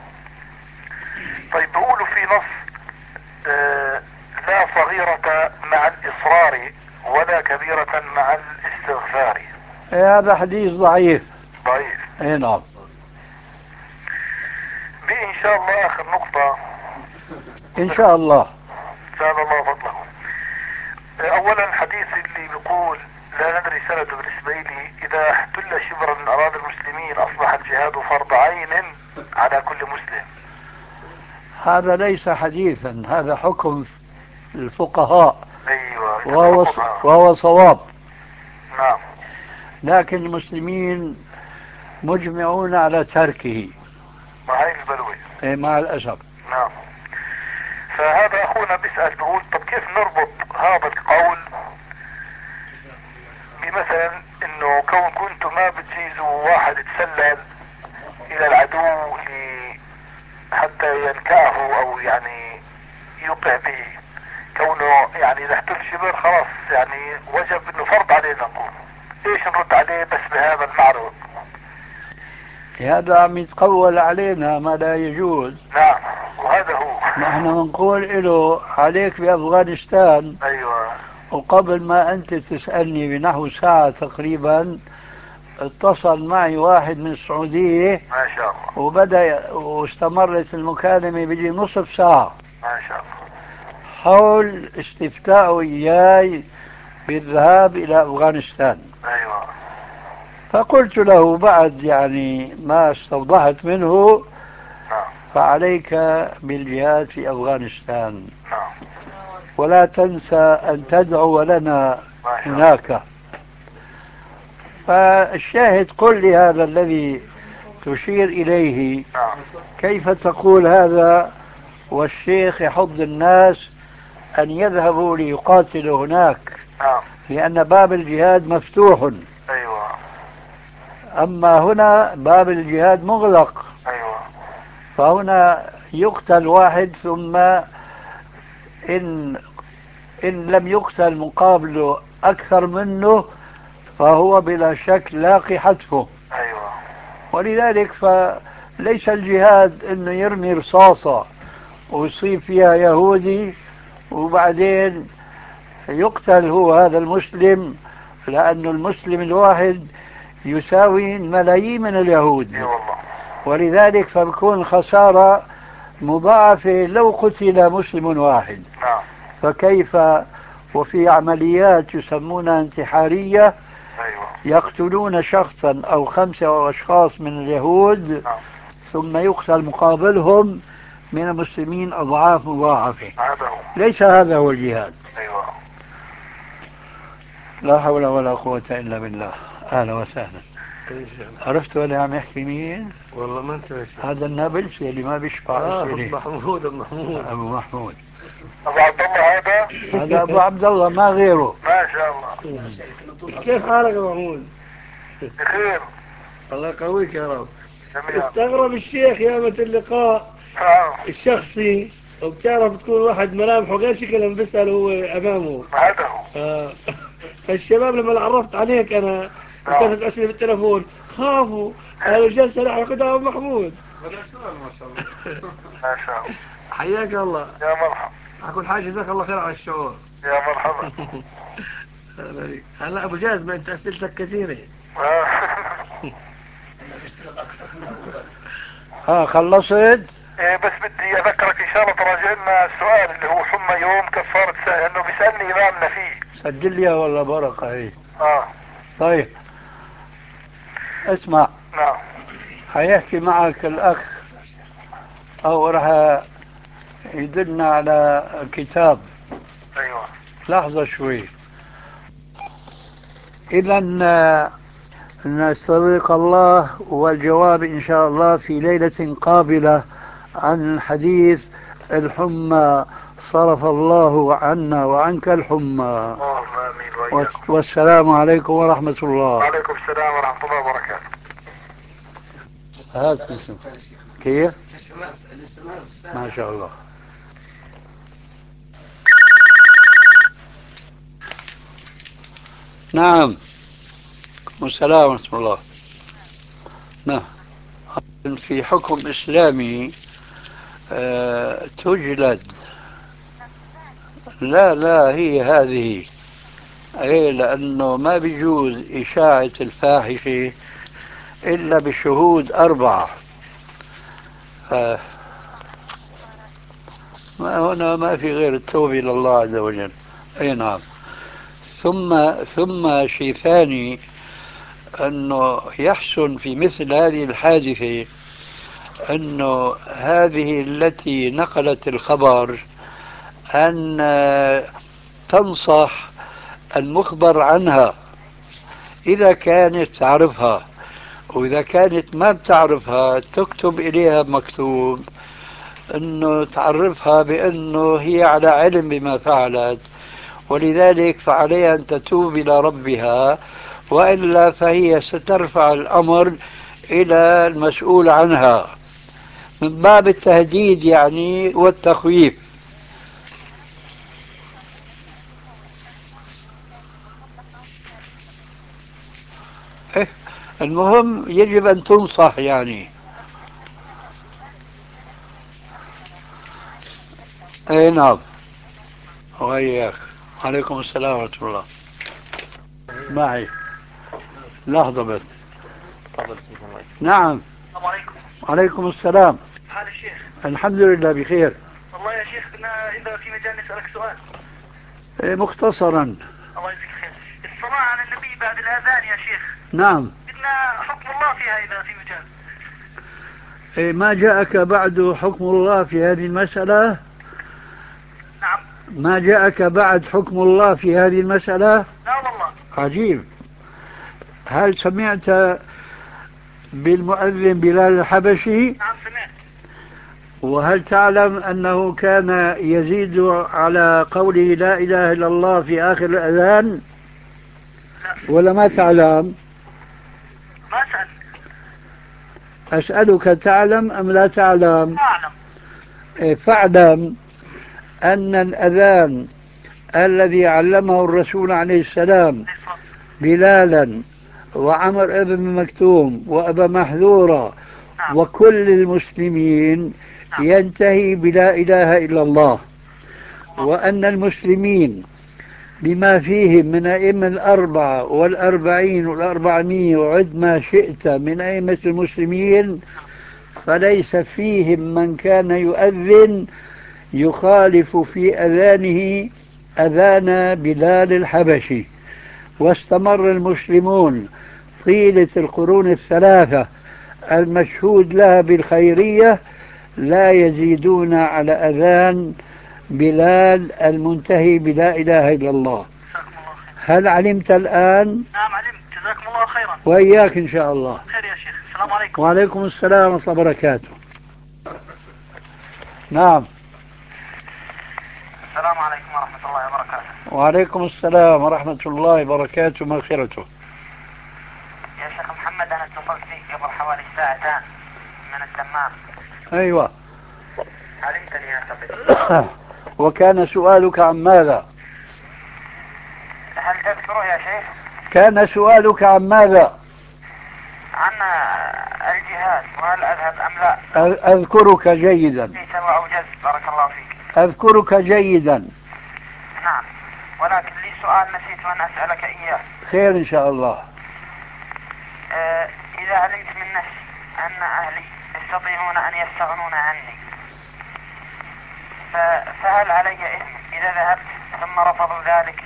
طيب بيقولوا في نص آه لا صغيرة مع الإصرار ولا كبيرة مع الاستغفار. إيه، هذا حديث ضعيف. ضعيف. اي نعم. بي ان شاء الله اخر نقطة. ان شاء الله. زاد الله فضلكم. آه اولا حديث اللي بيقول لا ندري سنة بالاسماعيلي اذا احتل شبرا من اراضي المسلمين اصبح الجهاد فرض عين على كل مسلم. هذا ليس حديثا، هذا حكم الفقهاء، ايوه وهو حكمها. وهو صواب. نعم. لكن المسلمين مجمعون على تركه. ما هي البلوي. إيه، مع الأسف. نعم. فهذا اخونا بيسأل بيقول طب كيف نربط هذا القول بمثلا انه كون كنتم ما بتجيزوا واحد يتسلل الى العدو ل- حتى ينكأه او يعني يوقع به، كونه يعني اذا احتل شبر خلاص يعني وجب انه فرض علينا نقوم. ايش نرد عليه بس بهذا المعرض؟ هذا عم يتقول علينا ما لا يجوز. نعم وهذا هو. نحن بنقول له عليك بأفغانستان. ايوه. وقبل ما أنت تسألني بنحو ساعة تقريبا اتصل معي واحد من السعودية، ما شاء الله. وبدأ واستمرت المكالمة بيجي نصف ساعة ما شاء الله. حول استفتاء إياي بالذهاب إلى أفغانستان. ايوه. فقلت له بعد يعني ما استوضحت منه: نعم. فعليك بالجهاد في أفغانستان، نعم. ولا تنسى أن تدعو لنا ما شاء الله. هناك. فالشاهد، قل لي هذا الذي تشير إليه، نعم. كيف تقول هذا والشيخ يحض الناس أن يذهبوا ليقاتلوا هناك، نعم. لأن باب الجهاد مفتوح، ايوه. أما هنا باب الجهاد مغلق. ايوه. فهنا يقتل واحد، ثم إن إن لم يقتل مقابله أكثر منه فهو بلا شك لاقي حتفه. ايوه. ولذلك فليس الجهاد انه يرمي رصاصة ويصيب فيها يهودي وبعدين يقتل هو هذا المسلم، لأن المسلم الواحد يساوي ملايين من اليهود. اي والله. ولذلك فبكون خسارة مضاعفة لو قتل مسلم واحد. نعم. فكيف وفي عمليات يسمونها انتحارية ايوه. يقتلون شخصا أو خمسة أشخاص من اليهود نعم. ثم يقتل مقابلهم من المسلمين أضعاف مضاعفة. هذا هو. ليس هذا هو الجهاد. أيوة. لا حول ولا قوة إلا بالله. أهلا وسهلا. عرفت ولا عم يحكي مين؟ والله ما انت هذا النابلسي اللي ما بيشبع اه أسئلة. محمود ابو محمود أبو محمود. أبو عبد الله هذا. هذا أبو عبد الله ما غيره. ما شاء الله. كيف حالك يا محمود؟ بخير. الله يقويك يا رب. جميعا. استغرب الشيخ يامة اللقاء آه. الشخصي، وبتعرف تكون واحد ملامحه غير شكل لما بيسأل هو أمامه. هذا هو. آه. فالشباب لما عرفت عليك أنا وكانت أسئلة بالتلفون خافوا قالوا الجلسة راح ياخذها أبو محمود. ما شاء الله. حياك الله. يا مرحبا. أقول حاجة جزاك الله خير على الشعور. يا مرحبا. هلا أبو جاز ما أنت أسئلتك كثيرة. ها خلصت؟ إيه بس بدي اذكرك ان شاء الله تراجع لنا السؤال اللي هو حمى يوم كفارة سنة، انه بيسألني امامنا فيه. سجل لي ولا بركة هي. اه. طيب اسمع. نعم. حيحكي معك الأخ أو راح يدلنا على كتاب. ايوه. لحظة شوي. إذا نسترق الله والجواب إن شاء الله في ليلة قابلة عن حديث الحمى. صرف الله عنا وعنك الحمى. اللهم امين واياكم. والسلام عليكم ورحمة الله. وعليكم السلام ورحمة الله وبركاته. هات كيف؟ ما شاء الله. نعم. والسلام ورحمة الله. نعم. في حكم إسلامي أه تجلد. لا لا هي هذه. أي لأنه ما بيجوز إشاعة الفاحشة إلا بشهود أربعة. آه. ما هنا ما في غير التوبة إلى الله عز وجل. أي نعم. ثم ثم شيء ثاني، أنه يحسن في مثل هذه الحادثة أنه هذه التي نقلت الخبر أن تنصح المخبر عنها إذا كانت تعرفها، وإذا كانت ما بتعرفها تكتب إليها مكتوب أنه تعرفها بأنه هي على علم بما فعلت، ولذلك فعليها أن تتوب إلى ربها، وإلا فهي سترفع الأمر إلى المسؤول عنها من باب التهديد يعني والتخويف. إيه المهم يجب أن تنصح يعني. اي نعم. وإياك. عليكم السلام ورحمة الله. معي لحظة بس. تفضل سيدي الله. نعم. السلام عليكم. عليكم السلام. حال الشيخ؟ الحمد لله بخير. والله يا شيخ كنا إذا في مجال نسألك سؤال. إيه مختصرا. الله يجزيك خير. الصلاة على النبي بعد الآذان يا شيخ. نعم. بدنا حكم الله فيها إذا في مجال. إيه ما جاءك بعد حكم الله في هذه المسألة؟ نعم. ما جاءك بعد حكم الله في هذه المسألة؟ لا والله. عجيب. هل سمعت بالمؤذن بلال الحبشي؟ نعم سمعت. وهل تعلم أنه كان يزيد على قوله لا إله إلا الله في آخر الأذان؟ لا. ولا ما تعلم؟ ما سأل. أسألك تعلم أم لا تعلم؟ أعلم. إيه فاعلم أن الأذان الذي علمه الرسول عليه السلام بلالا وعمر ابن مكتوم وأبا محذورة نعم. وكل المسلمين نعم. ينتهي بلا إله إلا الله، وأن المسلمين بما فيهم من أئمة الأربعة والأربعين والأربعمية وعد ما شئت من أئمة المسلمين، فليس فيهم من كان يؤذن يخالف في أذانه أذان بلال الحبشي. واستمر المسلمون طيلة القرون الثلاثة المشهود لها بالخيرية لا يزيدون على أذان بلال المنتهي بلا إله إلا الله. هل علمت الآن؟ نعم علمت، جزاكم الله خيرا. وإياك إن شاء الله. خير يا شيخ، السلام عليكم. وعليكم السلام ورحمة الله وبركاته. نعم. السلام عليكم ورحمة الله وبركاته. وعليكم السلام ورحمة الله وبركاته، مغفرته. يا شيخ محمد، أنا اتصلت فيك قبل حوالي ساعتين من الدمام. أيوة. علمتني أعتقد. وكان سؤالك عن ماذا؟ هل تذكره يا شيخ؟ كان سؤالك عن ماذا؟ عن الجهاد، وهل أذهب أم لا؟ أذكرك جيدا. في سوى أو جذب، بارك الله فيك. أذكرك جيدا. نعم، ولكن لي سؤال نسيت أن أسألك إياه. خير إن شاء الله. آه إذا علمت من نفسي أن أهلي يستطيعون أن يستغنون عني، فهل علي إثم إذا ذهبت ثم رفضوا ذلك؟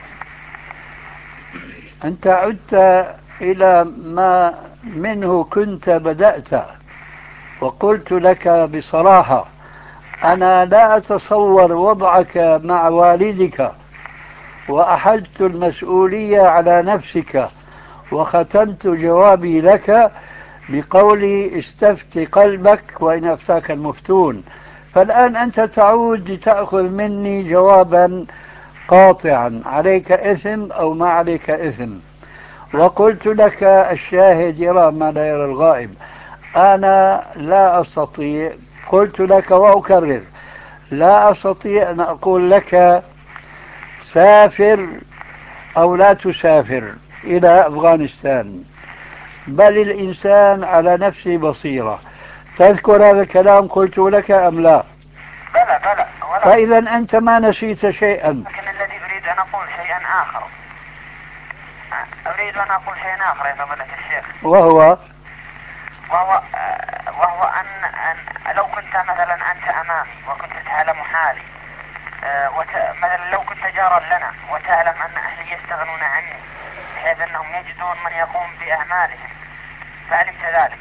أنت عدت إلى ما منه كنت بدأت، وقلت لك بصراحة أنا لا أتصور وضعك مع والدك، وأحلت المسؤولية على نفسك، وختمت جوابي لك بقولي استفت قلبك وإن أفتاك المفتون. فالآن أنت تعود لتأخذ مني جوابا قاطعا، عليك إثم أو ما عليك إثم. وقلت لك الشاهد يرى ما لا يرى الغائب. أنا لا أستطيع، قلت لك وأكرر، لا أستطيع أن أقول لك سافر أو لا تسافر إلى أفغانستان، بل الإنسان على نفسه بصيرة. تذكر هذا الكلام قلت لك أم لا؟ بلى بلى. فإذا أنت ما نسيت شيئا. لكن الذي أريد أن أقول شيئا آخر، أريد أن أقول شيئا آخر يا فضيلة الشيخ، وهو وهو وهو أن, أن لو كنت مثلا أنت أمامي وكنت تعلم حالي، مثلا لو كنت جارا لنا وتعلم أن أهلي يستغنون عني بحيث أنهم يجدون من يقوم بأعمالهم، فعلمت ذلك،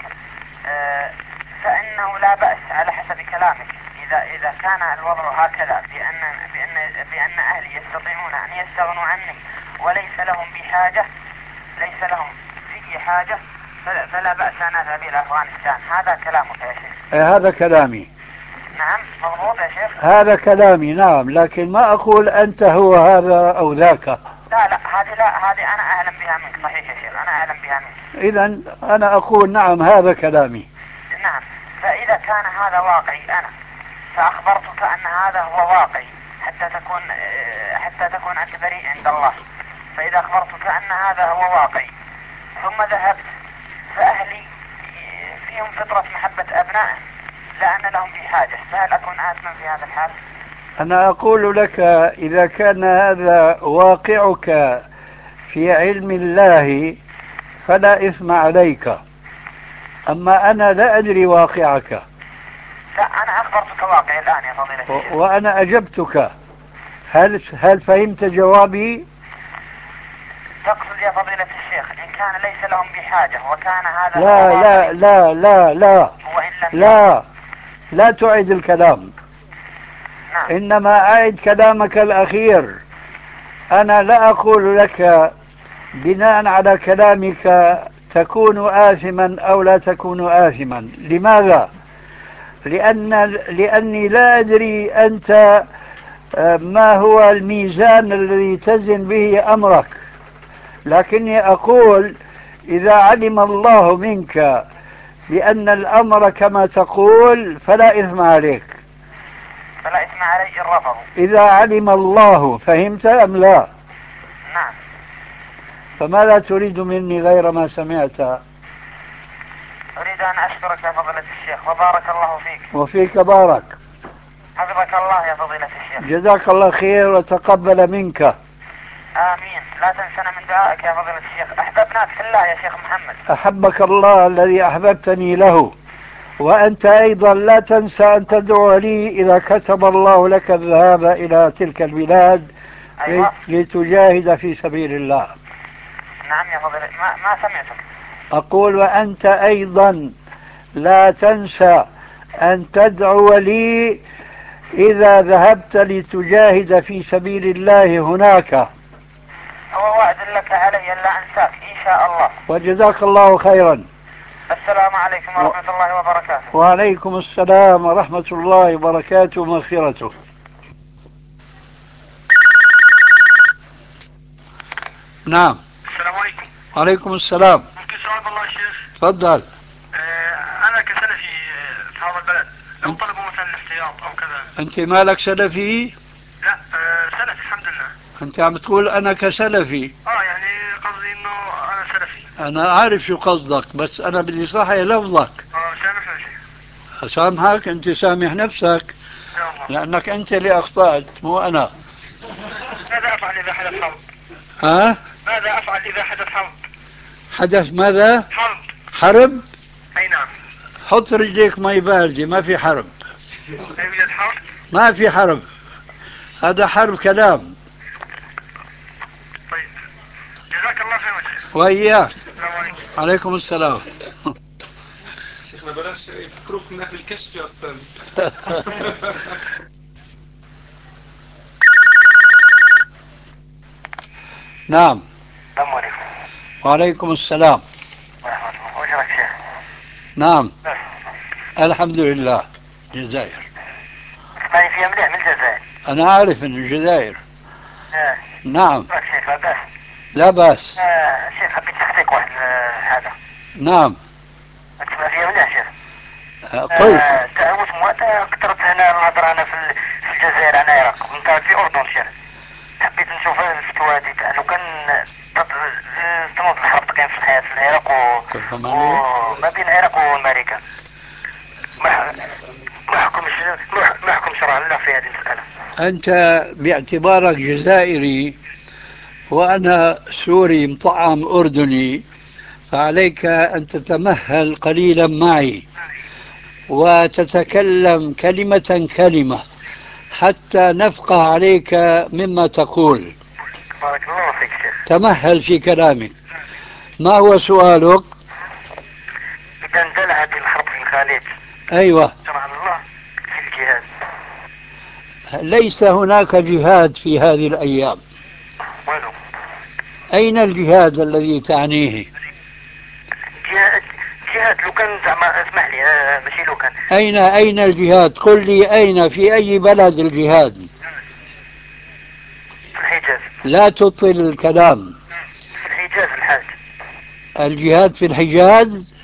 فإنه لا بأس على حسب كلامك إذا إذا كان الوضع هكذا، بأن بأن بأن أهلي يستطيعون أن يستغنوا عني وليس لهم بحاجة، ليس لهم في حاجة، فلا بأس أن أذهب إلى أفغانستان. هذا كلامك يا شيخ؟ هذا كلامي. نعم مضبوط يا شيخ. هذا كلامي نعم، لكن ما أقول أنت هو هذا أو ذاك. لا لا، هذه لا هذه أنا أعلم بها منك. صحيح يا شيخ، أنا أعلم بها منك. إذا أنا أقول نعم هذا كلامي. نعم، فإذا كان هذا واقعي أنا فأخبرتك أن هذا هو واقعي حتى تكون حتى تكون أنت بريء عند الله. فإذا أخبرتك أن هذا هو واقعي ثم ذهبت، فأهلي فيهم فطرة محبة أبنائهم لا أن لهم بحاجة، فهل أكون آثما في هذا الحال؟ أنا أقول لك إذا كان هذا واقعك في علم الله فلا إثم عليك، أما أنا لا أدري واقعك. لا، أنا أخبرتك واقعي الآن يا فضيلة الشيخ، وأنا أجبتك. هل هل فهمت جوابي؟ تقصد يا فضيلة الشيخ إن كان ليس لهم بحاجة وكان هذا لا لا لا لا لا وإن لم لا لا تعيد الكلام. نعم. إنما أعد كلامك الأخير. أنا لا أقول لك بناء على كلامك تكون آثما أو لا تكون آثما. لماذا؟ لأن لأني لا أدري أنت ما هو الميزان الذي تزن به أمرك، لكني أقول إذا علم الله منك بأن الأمر كما تقول فلا إثم عليك. فلا إثم علي إن رفضوا. إذا علم الله، فهمت أم لا؟ نعم. فماذا تريد مني غير ما سمعت؟ أريد أن أشكرك يا فضيلة الشيخ وبارك الله فيك. وفيك بارك. حفظك الله يا فضيلة الشيخ. جزاك الله خير وتقبل منك. آمين. لا تنسنا من دعائك يا فضيلة الشيخ. أحببناك في الله يا شيخ محمد. أحبك الله الذي أحببتني له، وأنت أيضا لا تنسى أن تدعو لي إذا كتب الله لك الذهاب إلى تلك البلاد. أيوة. لتجاهد في سبيل الله. نعم يا فضيلة، ما, ما سمعتك. أقول وأنت أيضا لا تنسى أن تدعو لي إذا ذهبت لتجاهد في سبيل الله هناك. هو وعد لك علي أن لا أنساك إن شاء الله. وجزاك الله خيرا. السلام عليكم ورحمة و... الله وبركاته. وعليكم السلام ورحمة الله وبركاته ومغفرته. نعم. السلام عليكم. وعليكم السلام. ممكن سؤال بالله يا شيخ؟ تفضل. آه انا كسلفي في هذا البلد لو أنت... طلبوا مثلا الاحتياط او كذا. انت مالك سلفي؟ لا آه سلفي الحمد لله. انت عم تقول انا كسلفي. اه يعني قصدي انه انا سلفي. انا عارف شو قصدك، بس انا بدي صحي لفظك. اه سامحنا يا شيخ. اسامحك؟ انت سامح نفسك يا الله. لانك انت اللي اخطأت مو انا. ماذا افعل اذا حدث حرب؟ ها؟ ماذا افعل اذا حدث حرب؟ حدث ماذا؟ حرب. حرب؟ اي نعم. حط رجليك مي باردة، ما في حرب. لا يوجد حرب. ما في حرب، هذا حرب كلام. طيب جزاك الله خير يا شيخ. وإياك. السلام عليكم. عليكم السلام. شيخنا بلاش يفكروك من اهل الكشف يا استاذ. نعم. السلام عليكم. وعليكم السلام. ورحمة الله. وجهك شيخ. نعم. بس. الحمد لله. الجزائر. اسمعني فيها مليح من الجزائر. أنا عارف إن الجزائر. اه. نعم. بس شيخ لا بأس. لا بأس. آه شيخ حبيت نحكيك واحد هذا. نعم. اسمع فيها مليح شيخ. قل. آه تعود موات كثرت هنا الهضرة أنا في في الجزائر أنا العراق وأنت في الأردن شيخ. حبيت نشوف الفتوى دي لو كان تنظم الحرب كان في الحياة في العراق و... وما بين العراق وأمريكا. ما ما حكم ما حكم شرع الله في هذه المسألة؟ أنت باعتبارك جزائري وأنا سوري مطعم أردني، فعليك أن تتمهل قليلا معي وتتكلم كلمة كلمة حتى نفقه عليك مما تقول. بارك الله فيك شيخ. تمهل في كلامك. ما هو سؤالك؟ إذا اندلعت الحرب في الخليج أيوة. شرع الله في الجهاد. ليس هناك جهاد في هذه الأيام. ولو أين الجهاد الذي تعنيه؟ جهاد جهاد لو كان زعما اسمح لي آه ماشي لو كان. أين أين الجهاد؟ قل لي أين، في أي بلد الجهاد؟ في الحجاز. لا تطل الكلام. في الحجاز الحاج. الجهاد في الحجاز؟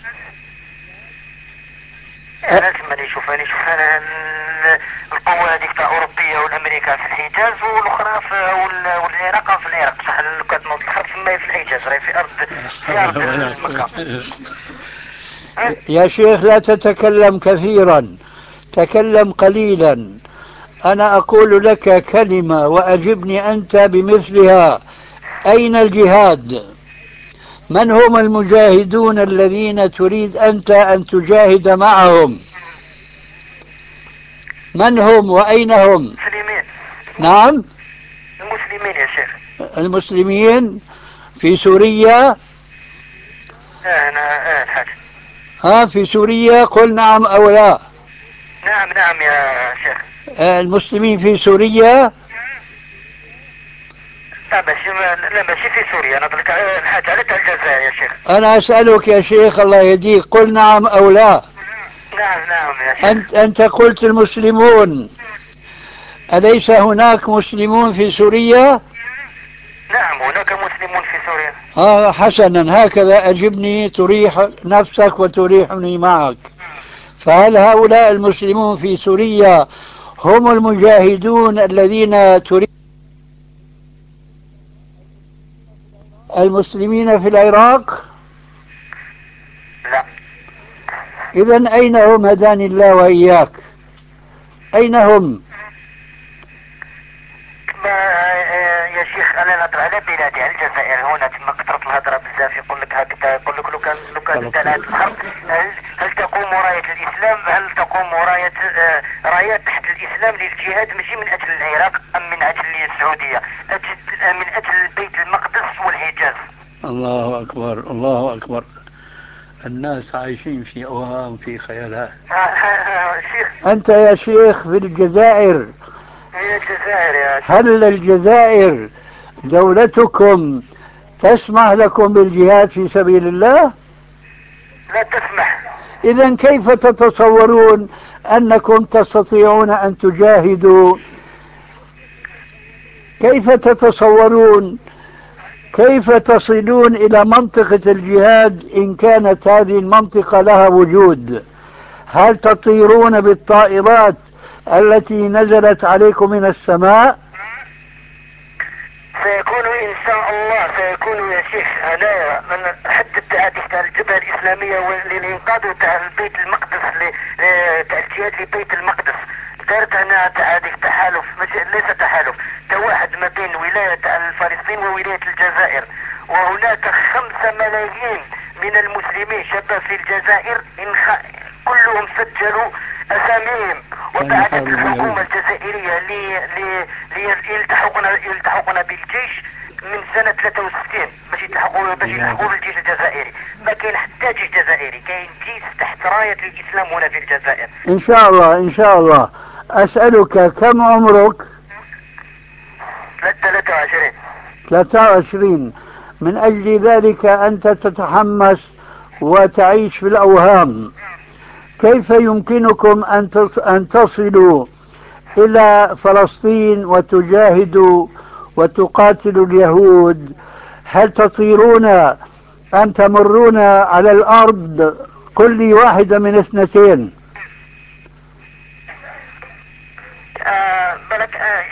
أنا لازم نشوف أنا نشوف أنا القوة هذيك تاع أوروبية والأمريكا في الحجاز والأخرى في والعراق في العراق صح لو كانت نوض الحرب ثم في الحجاز راهي في أرض في أرض مكة. يا شيخ لا تتكلم كثيرا، تكلم قليلا. أنا أقول لك كلمة وأجبني أنت بمثلها. أين الجهاد؟ من هم المجاهدون الذين تريد أنت أن تجاهد معهم؟ من هم وأين هم؟ المسلمين. نعم المسلمين يا شيخ. المسلمين في سوريا. آه أنا آه الحاج. ها في سوريا؟ قل نعم أو لا. نعم نعم يا شيخ. المسلمين في سوريا. لا ماشي لا ماشي في سوريا أنا أقول لك الحاج على تاع الجزائر يا شيخ. أنا أسألك يا شيخ الله يهديك، قل نعم أو لا. نعم نعم يا شيخ. أنت أنت قلت المسلمون، أليس هناك مسلمون في سوريا؟ نعم هناك مسلمون في سوريا. آه حسنا، هكذا أجبني تريح نفسك وتريحني معك. فهل هؤلاء المسلمون في سوريا هم المجاهدون الذين تريد المسلمين في العراق؟ لا. إذن أين هم هداني الله وإياك؟ أين هم؟ ما يا شيخ انا نهضر على بلادي على الجزائر هنا تما كثرت الهضره بزاف يقول لك هكذا يقول لك لو كان لو كان انتهت الحرب هل هل تقوم رايه الاسلام هل تقوم رايه آه رايه تحت الاسلام للجهاد ماشي من اجل العراق ام من اجل السعوديه أجل من اجل بيت المقدس والحجاز. الله أكبر الله أكبر. الناس عايشين في أوهام في خيالات. شيخ أنت يا شيخ في الجزائر، هي الجزائر يا شيخ. هل الجزائر دولتكم تسمح لكم بالجهاد في سبيل الله؟ لا تسمح. إذا كيف تتصورون أنكم تستطيعون أن تجاهدوا؟ كيف تتصورون كيف تصلون إلى منطقة الجهاد إن كانت هذه المنطقة لها وجود؟ هل تطيرون بالطائرات التي نزلت عليكم من السماء؟ سيكون إن شاء الله سيكون يا شيخ هنايا من حتى التعادي تاع الجبهة الإسلامية والإنقاذ تاع بيت المقدس تاع الجهاد لبيت المقدس. دارت هنا تعادي تحالف، مش ليس تحالف، تواحد ما بين ولاية فلسطين وولاية الجزائر. وهناك خمسة ملايين من المسلمين شباب في الجزائر إن كلهم سجلوا أساميهم وبعثت الحكومة الجزائرية ليلتحقون يلتحقون بالجيش من سنة ثلاثة وستين باش يلتحقوا باش يلحقوا بالجيش الجزائري. ما كاين حتى جيش جزائري، كاين جيش تحت راية الإسلام هنا في الجزائر. إن شاء الله إن شاء الله. أسألك كم عمرك؟ ثلاثة وعشرين. ثلاثة وعشرين. من أجل ذلك أنت تتحمس وتعيش في الأوهام. كيف يمكنكم أن تصلوا إلى فلسطين وتجاهدوا وتقاتلوا اليهود؟ هل تطيرون أم تمرون على الأرض؟ قل لي واحدة من اثنتين. آه بلك آه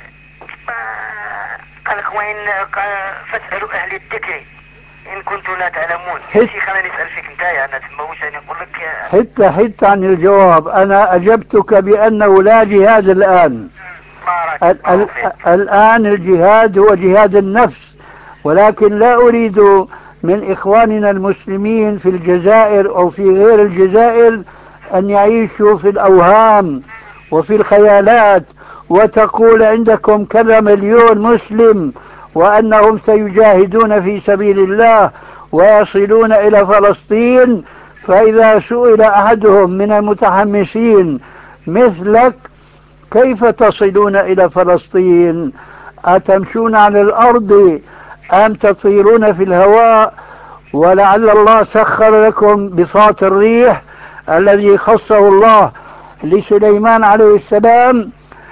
قال اخوين فاسألوا أهل الذكر إن كنتم لا تعلمون. يا شيخ أنا نسأل فيك أنت، أنا تسموش أنا أقول لك حتى حتى عن الجواب. أنا أجبتك بأنه لا جهاد الآن. ال ال الآن الجهاد هو جهاد النفس، ولكن لا أريد من إخواننا المسلمين في الجزائر أو في غير الجزائر أن يعيشوا في الأوهام وفي الخيالات، وتقول عندكم كذا مليون مسلم وأنهم سيجاهدون في سبيل الله ويصلون إلى فلسطين. فإذا سئل أحدهم من المتحمسين مثلك كيف تصلون إلى فلسطين؟ أتمشون على الأرض أم تطيرون في الهواء؟ ولعل الله سخر لكم بساط الريح الذي خصه الله لسليمان عليه السلام،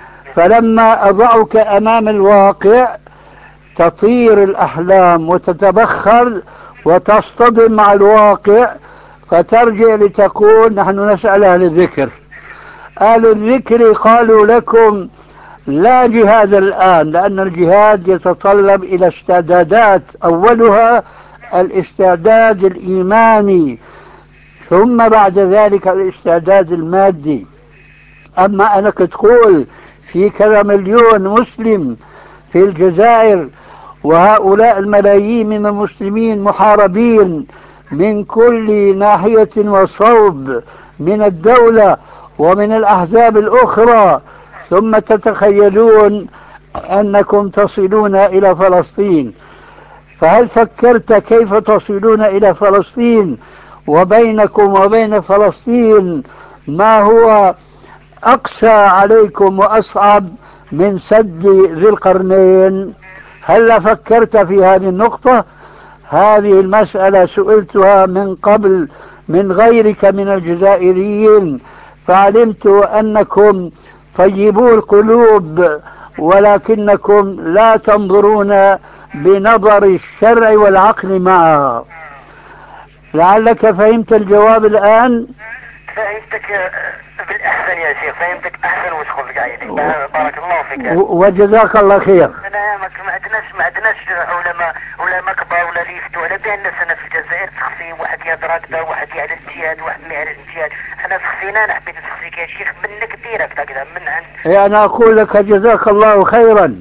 فلما أضعك أمام الواقع تطير الأحلام وتتبخر وتصطدم مع الواقع، فترجع لتقول نحن نسأل أهل الذكر. أهل الذكر قالوا لكم لا جهاد الآن، لأن الجهاد يتطلب إلى استعدادات، أولها الاستعداد الإيماني، ثم بعد ذلك الاستعداد المادي. أما أنك تقول في كذا مليون مسلم في الجزائر وهؤلاء الملايين من المسلمين محاربين من كل ناحية وصوب من الدولة ومن الأحزاب الأخرى، ثم تتخيلون أنكم تصلون إلى فلسطين، فهل فكرت كيف تصلون إلى فلسطين وبينكم وبين فلسطين ما هو أقسى عليكم وأصعب من سد ذي القرنين؟ هل فكرت في هذه النقطة؟ هذه المسألة سئلتها من قبل من غيرك من الجزائريين، فعلمت أنكم طيبو القلوب ولكنكم لا تنظرون بنظر الشرع والعقل معها. لعلك فهمت الجواب الآن؟ فهمتك بالأحسن يا شيخ، فهمتك أحسن وشكرا قاعدين. بارك الله فيك وجزاك الله خير. أنا ما عندناش ما عندناش علماء علماء كبار ولا اللي يفتوا على بها الناس. أنا في الجزائر تخصي واحد يهضر هكذا، واحد يعرف الجهاد، واحد ما يعرف الجهاد. أنا تخصينا أنا حبيت نفسيك يا شيخ من كثير هكذا من عند. إيه أنا أقول لك جزاك الله خيرا،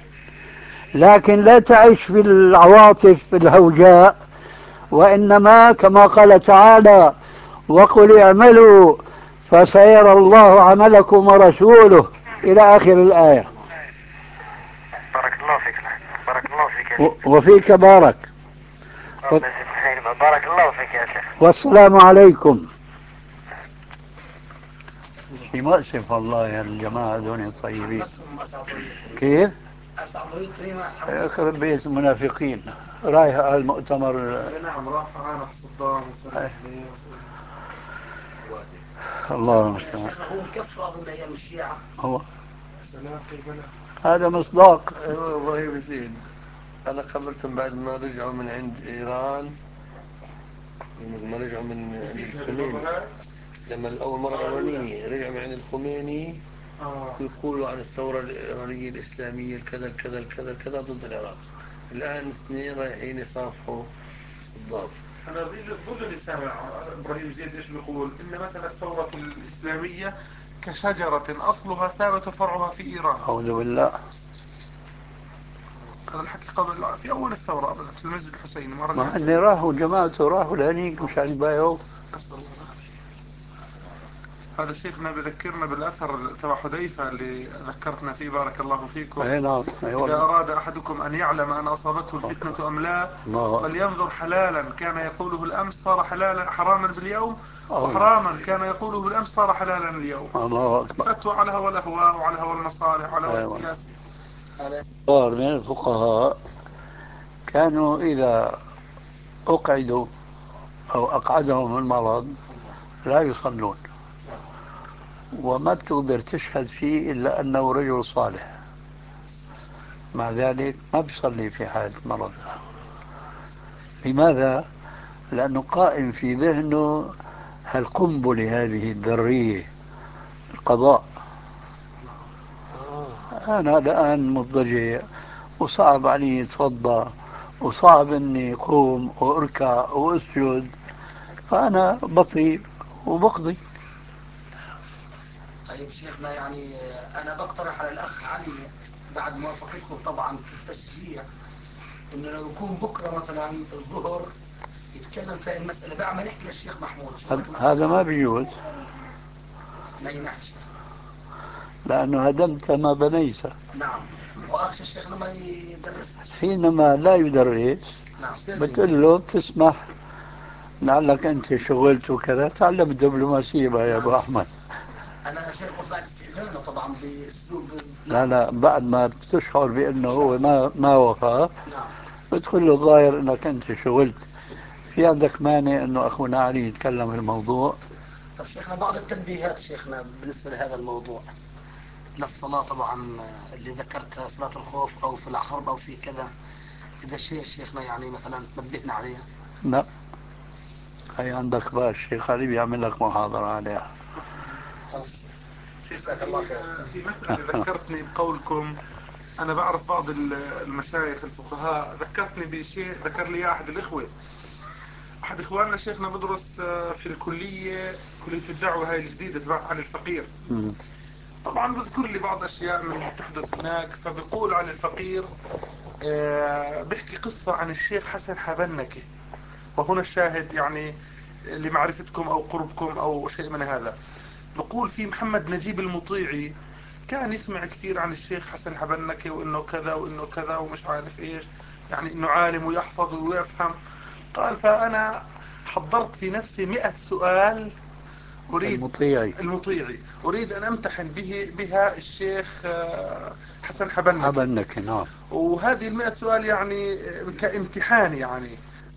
لكن لا تعيش في العواطف الهوجاء، وإنما كما قال تعالى وقل اعملوا فسيرى الله عملكم ورسوله إلى آخر الآية. بارك الله فيك. بارك الله فيك. وفيك بارك. بارك الله فيك يا شيخ. والسلام عليكم. شيء مؤسف والله يا الجماعة هذول طيبين. كيف؟ يخرب بيت المنافقين. رايح على المؤتمر. نعم راح عانق صدام الله المستعان. هو مكفر اظن ايام الشيعة. هو هذا مصداق. والله بزين. أنا خبرتهم بعد ما رجعوا من عند إيران، لما رجعوا من عند الخميني، لما الأول مرة الأولانية رجعوا من عند الخميني يقولوا عن الثورة الإيرانية الإسلامية الكذا الكذا الكذا الكذا ضد العراق. الآن اثنين رايحين يصافحوا صدام. أنا بظني سامع إبراهيم زيد إيش بيقول إن مثلا الثورة الإسلامية كشجرة أصلها ثابت وفرعها في إيران. أعوذ بالله. هذا الحكي قبل في أول الثورة أبدا في المسجد الحسيني مرة. مع أني راحوا جماعته راحوا لهنيك مشان يبايعوا. نسأل الله العافية. هذا شيخنا بذكرنا بالأثر تبع حذيفة اللي ذكرتنا فيه بارك الله فيكم. أي نعم. إذا أراد أحدكم أن يعلم أن أصابته الفتنة أم لا فلينظر حلالا كان يقوله الأمس صار حلالا حراما باليوم، وحراما كان يقوله بالأمس صار حلالا اليوم. الله أكبر. فتوى على هوى الأهواء وعلى هوى المصالح وعلى هوى السياسة. صار من الفقهاء كانوا إذا أقعدوا أو أقعدهم المرض لا يصلون، وما بتقدر تشهد فيه إلا أنه رجل صالح، مع ذلك ما بيصلي في حالة مرض. لماذا؟ لأنه قائم في ذهنه هالقنبلة هذه الذرية، القضاء. أنا الآن مضطجع وصعب علي يتوضأ وصعب أني أقوم وأركع وأسجد، فأنا بطيب وبقضي. طيب شيخنا يعني أنا بقترح على الأخ علي بعد موافقتكم طبعا في التشجيع إنه لو يكون بكرة مثلا الظهر يتكلم في المسألة بعد ما نحكي للشيخ محمود. هذا ما بيجوز. ما ينحش. لأنه هدمت ما بنيت. نعم. وأخشى الشيخ لما يدرسها. حينما لا يدرس نعم. بتقول له بتسمح لعلك أنت شغلت وكذا، تعلم الدبلوماسية بقى يا أبو أحمد. أنا شيخ بعد استئذانه طبعا بأسلوب. لا لا، بعد ما بتشعر بأنه هو ما ما وفى نعم. بتقول له ظاهر أنك أنت شغلت، في عندك مانع أنه أخونا علي يتكلم في الموضوع؟ طيب شيخنا بعض التنبيهات شيخنا بالنسبة لهذا الموضوع للصلاة طبعا اللي ذكرتها صلاة الخوف أو في الحرب أو في كذا، إذا شيء شيخنا يعني مثلا تنبهنا عليها. لا، هي عندك بقى الشيخ علي بيعمل لك محاضرة عليها. جزاك الله خير. في مسألة ذكرتني بقولكم، أنا بعرف بعض المشايخ الفقهاء، ذكرتني بشيء ذكر لي أحد الإخوة، أحد إخواننا شيخنا بدرس في الكلية، كلية الدعوة هاي الجديدة تبع علي الفقير. طبعا بذكر لي بعض أشياء من اللي بتحدث هناك، فبقول علي الفقير آه بيحكي قصة عن الشيخ حسن حبنكي، وهنا الشاهد يعني لمعرفتكم أو قربكم أو شيء من هذا. بقول في محمد نجيب المطيعي كان يسمع كثير عن الشيخ حسن حبنكي وإنه كذا وإنه كذا ومش عارف إيش، يعني إنه عالم ويحفظ ويفهم. قال فأنا حضرت في نفسي مئة سؤال أريد المطيعي المطيعي أريد أن أمتحن به بها الشيخ حسن حبنكي. حبنكي نعم. وهذه المئة سؤال يعني كامتحان يعني.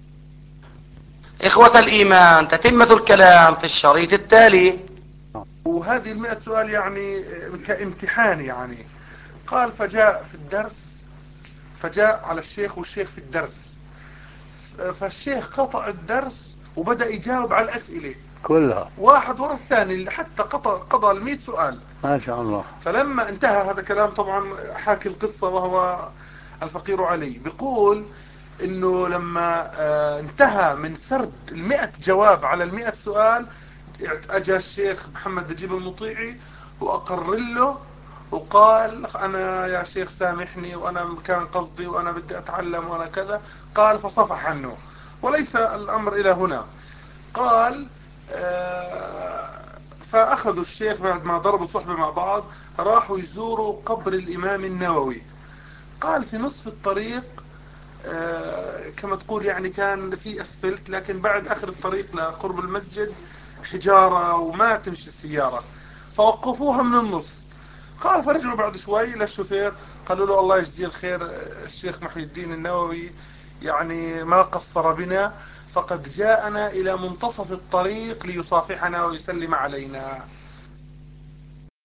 إخوة الإيمان، تتمة الكلام في الشريط التالي. وهذه المئة سؤال يعني كامتحان يعني. قال فجاء في الدرس، فجاء على الشيخ والشيخ في الدرس، فالشيخ قطع الدرس وبدأ يجاوب على الأسئلة كلها واحد ورا الثاني حتى قضى قضى المئة سؤال ما شاء الله. فلما انتهى هذا كلام طبعا حاكي القصة وهو الفقير علي، بيقول انه لما اه انتهى من سرد المئة جواب على المئة سؤال اجى الشيخ محمد نجيب المطيعي واقر له وقال انا يا شيخ سامحني وانا كان قصدي وانا بدي اتعلم وانا كذا. قال فصفح عنه، وليس الامر الى هنا. قال اه فاخذوا الشيخ بعد ما ضربوا صحبة مع بعض راحوا يزوروا قبر الامام النووي. قال في نصف الطريق آه، كما تقول يعني كان في اسفلت، لكن بعد اخر الطريق لقرب المسجد حجارة وما تمشي السيارة، فوقفوها من النص. قال فرجعوا بعد شوي للشوفير قالوا له الله يجزيه الخير، الشيخ محي الدين النووي يعني ما قصر بنا، فقد جاءنا إلى منتصف الطريق ليصافحنا ويسلم علينا.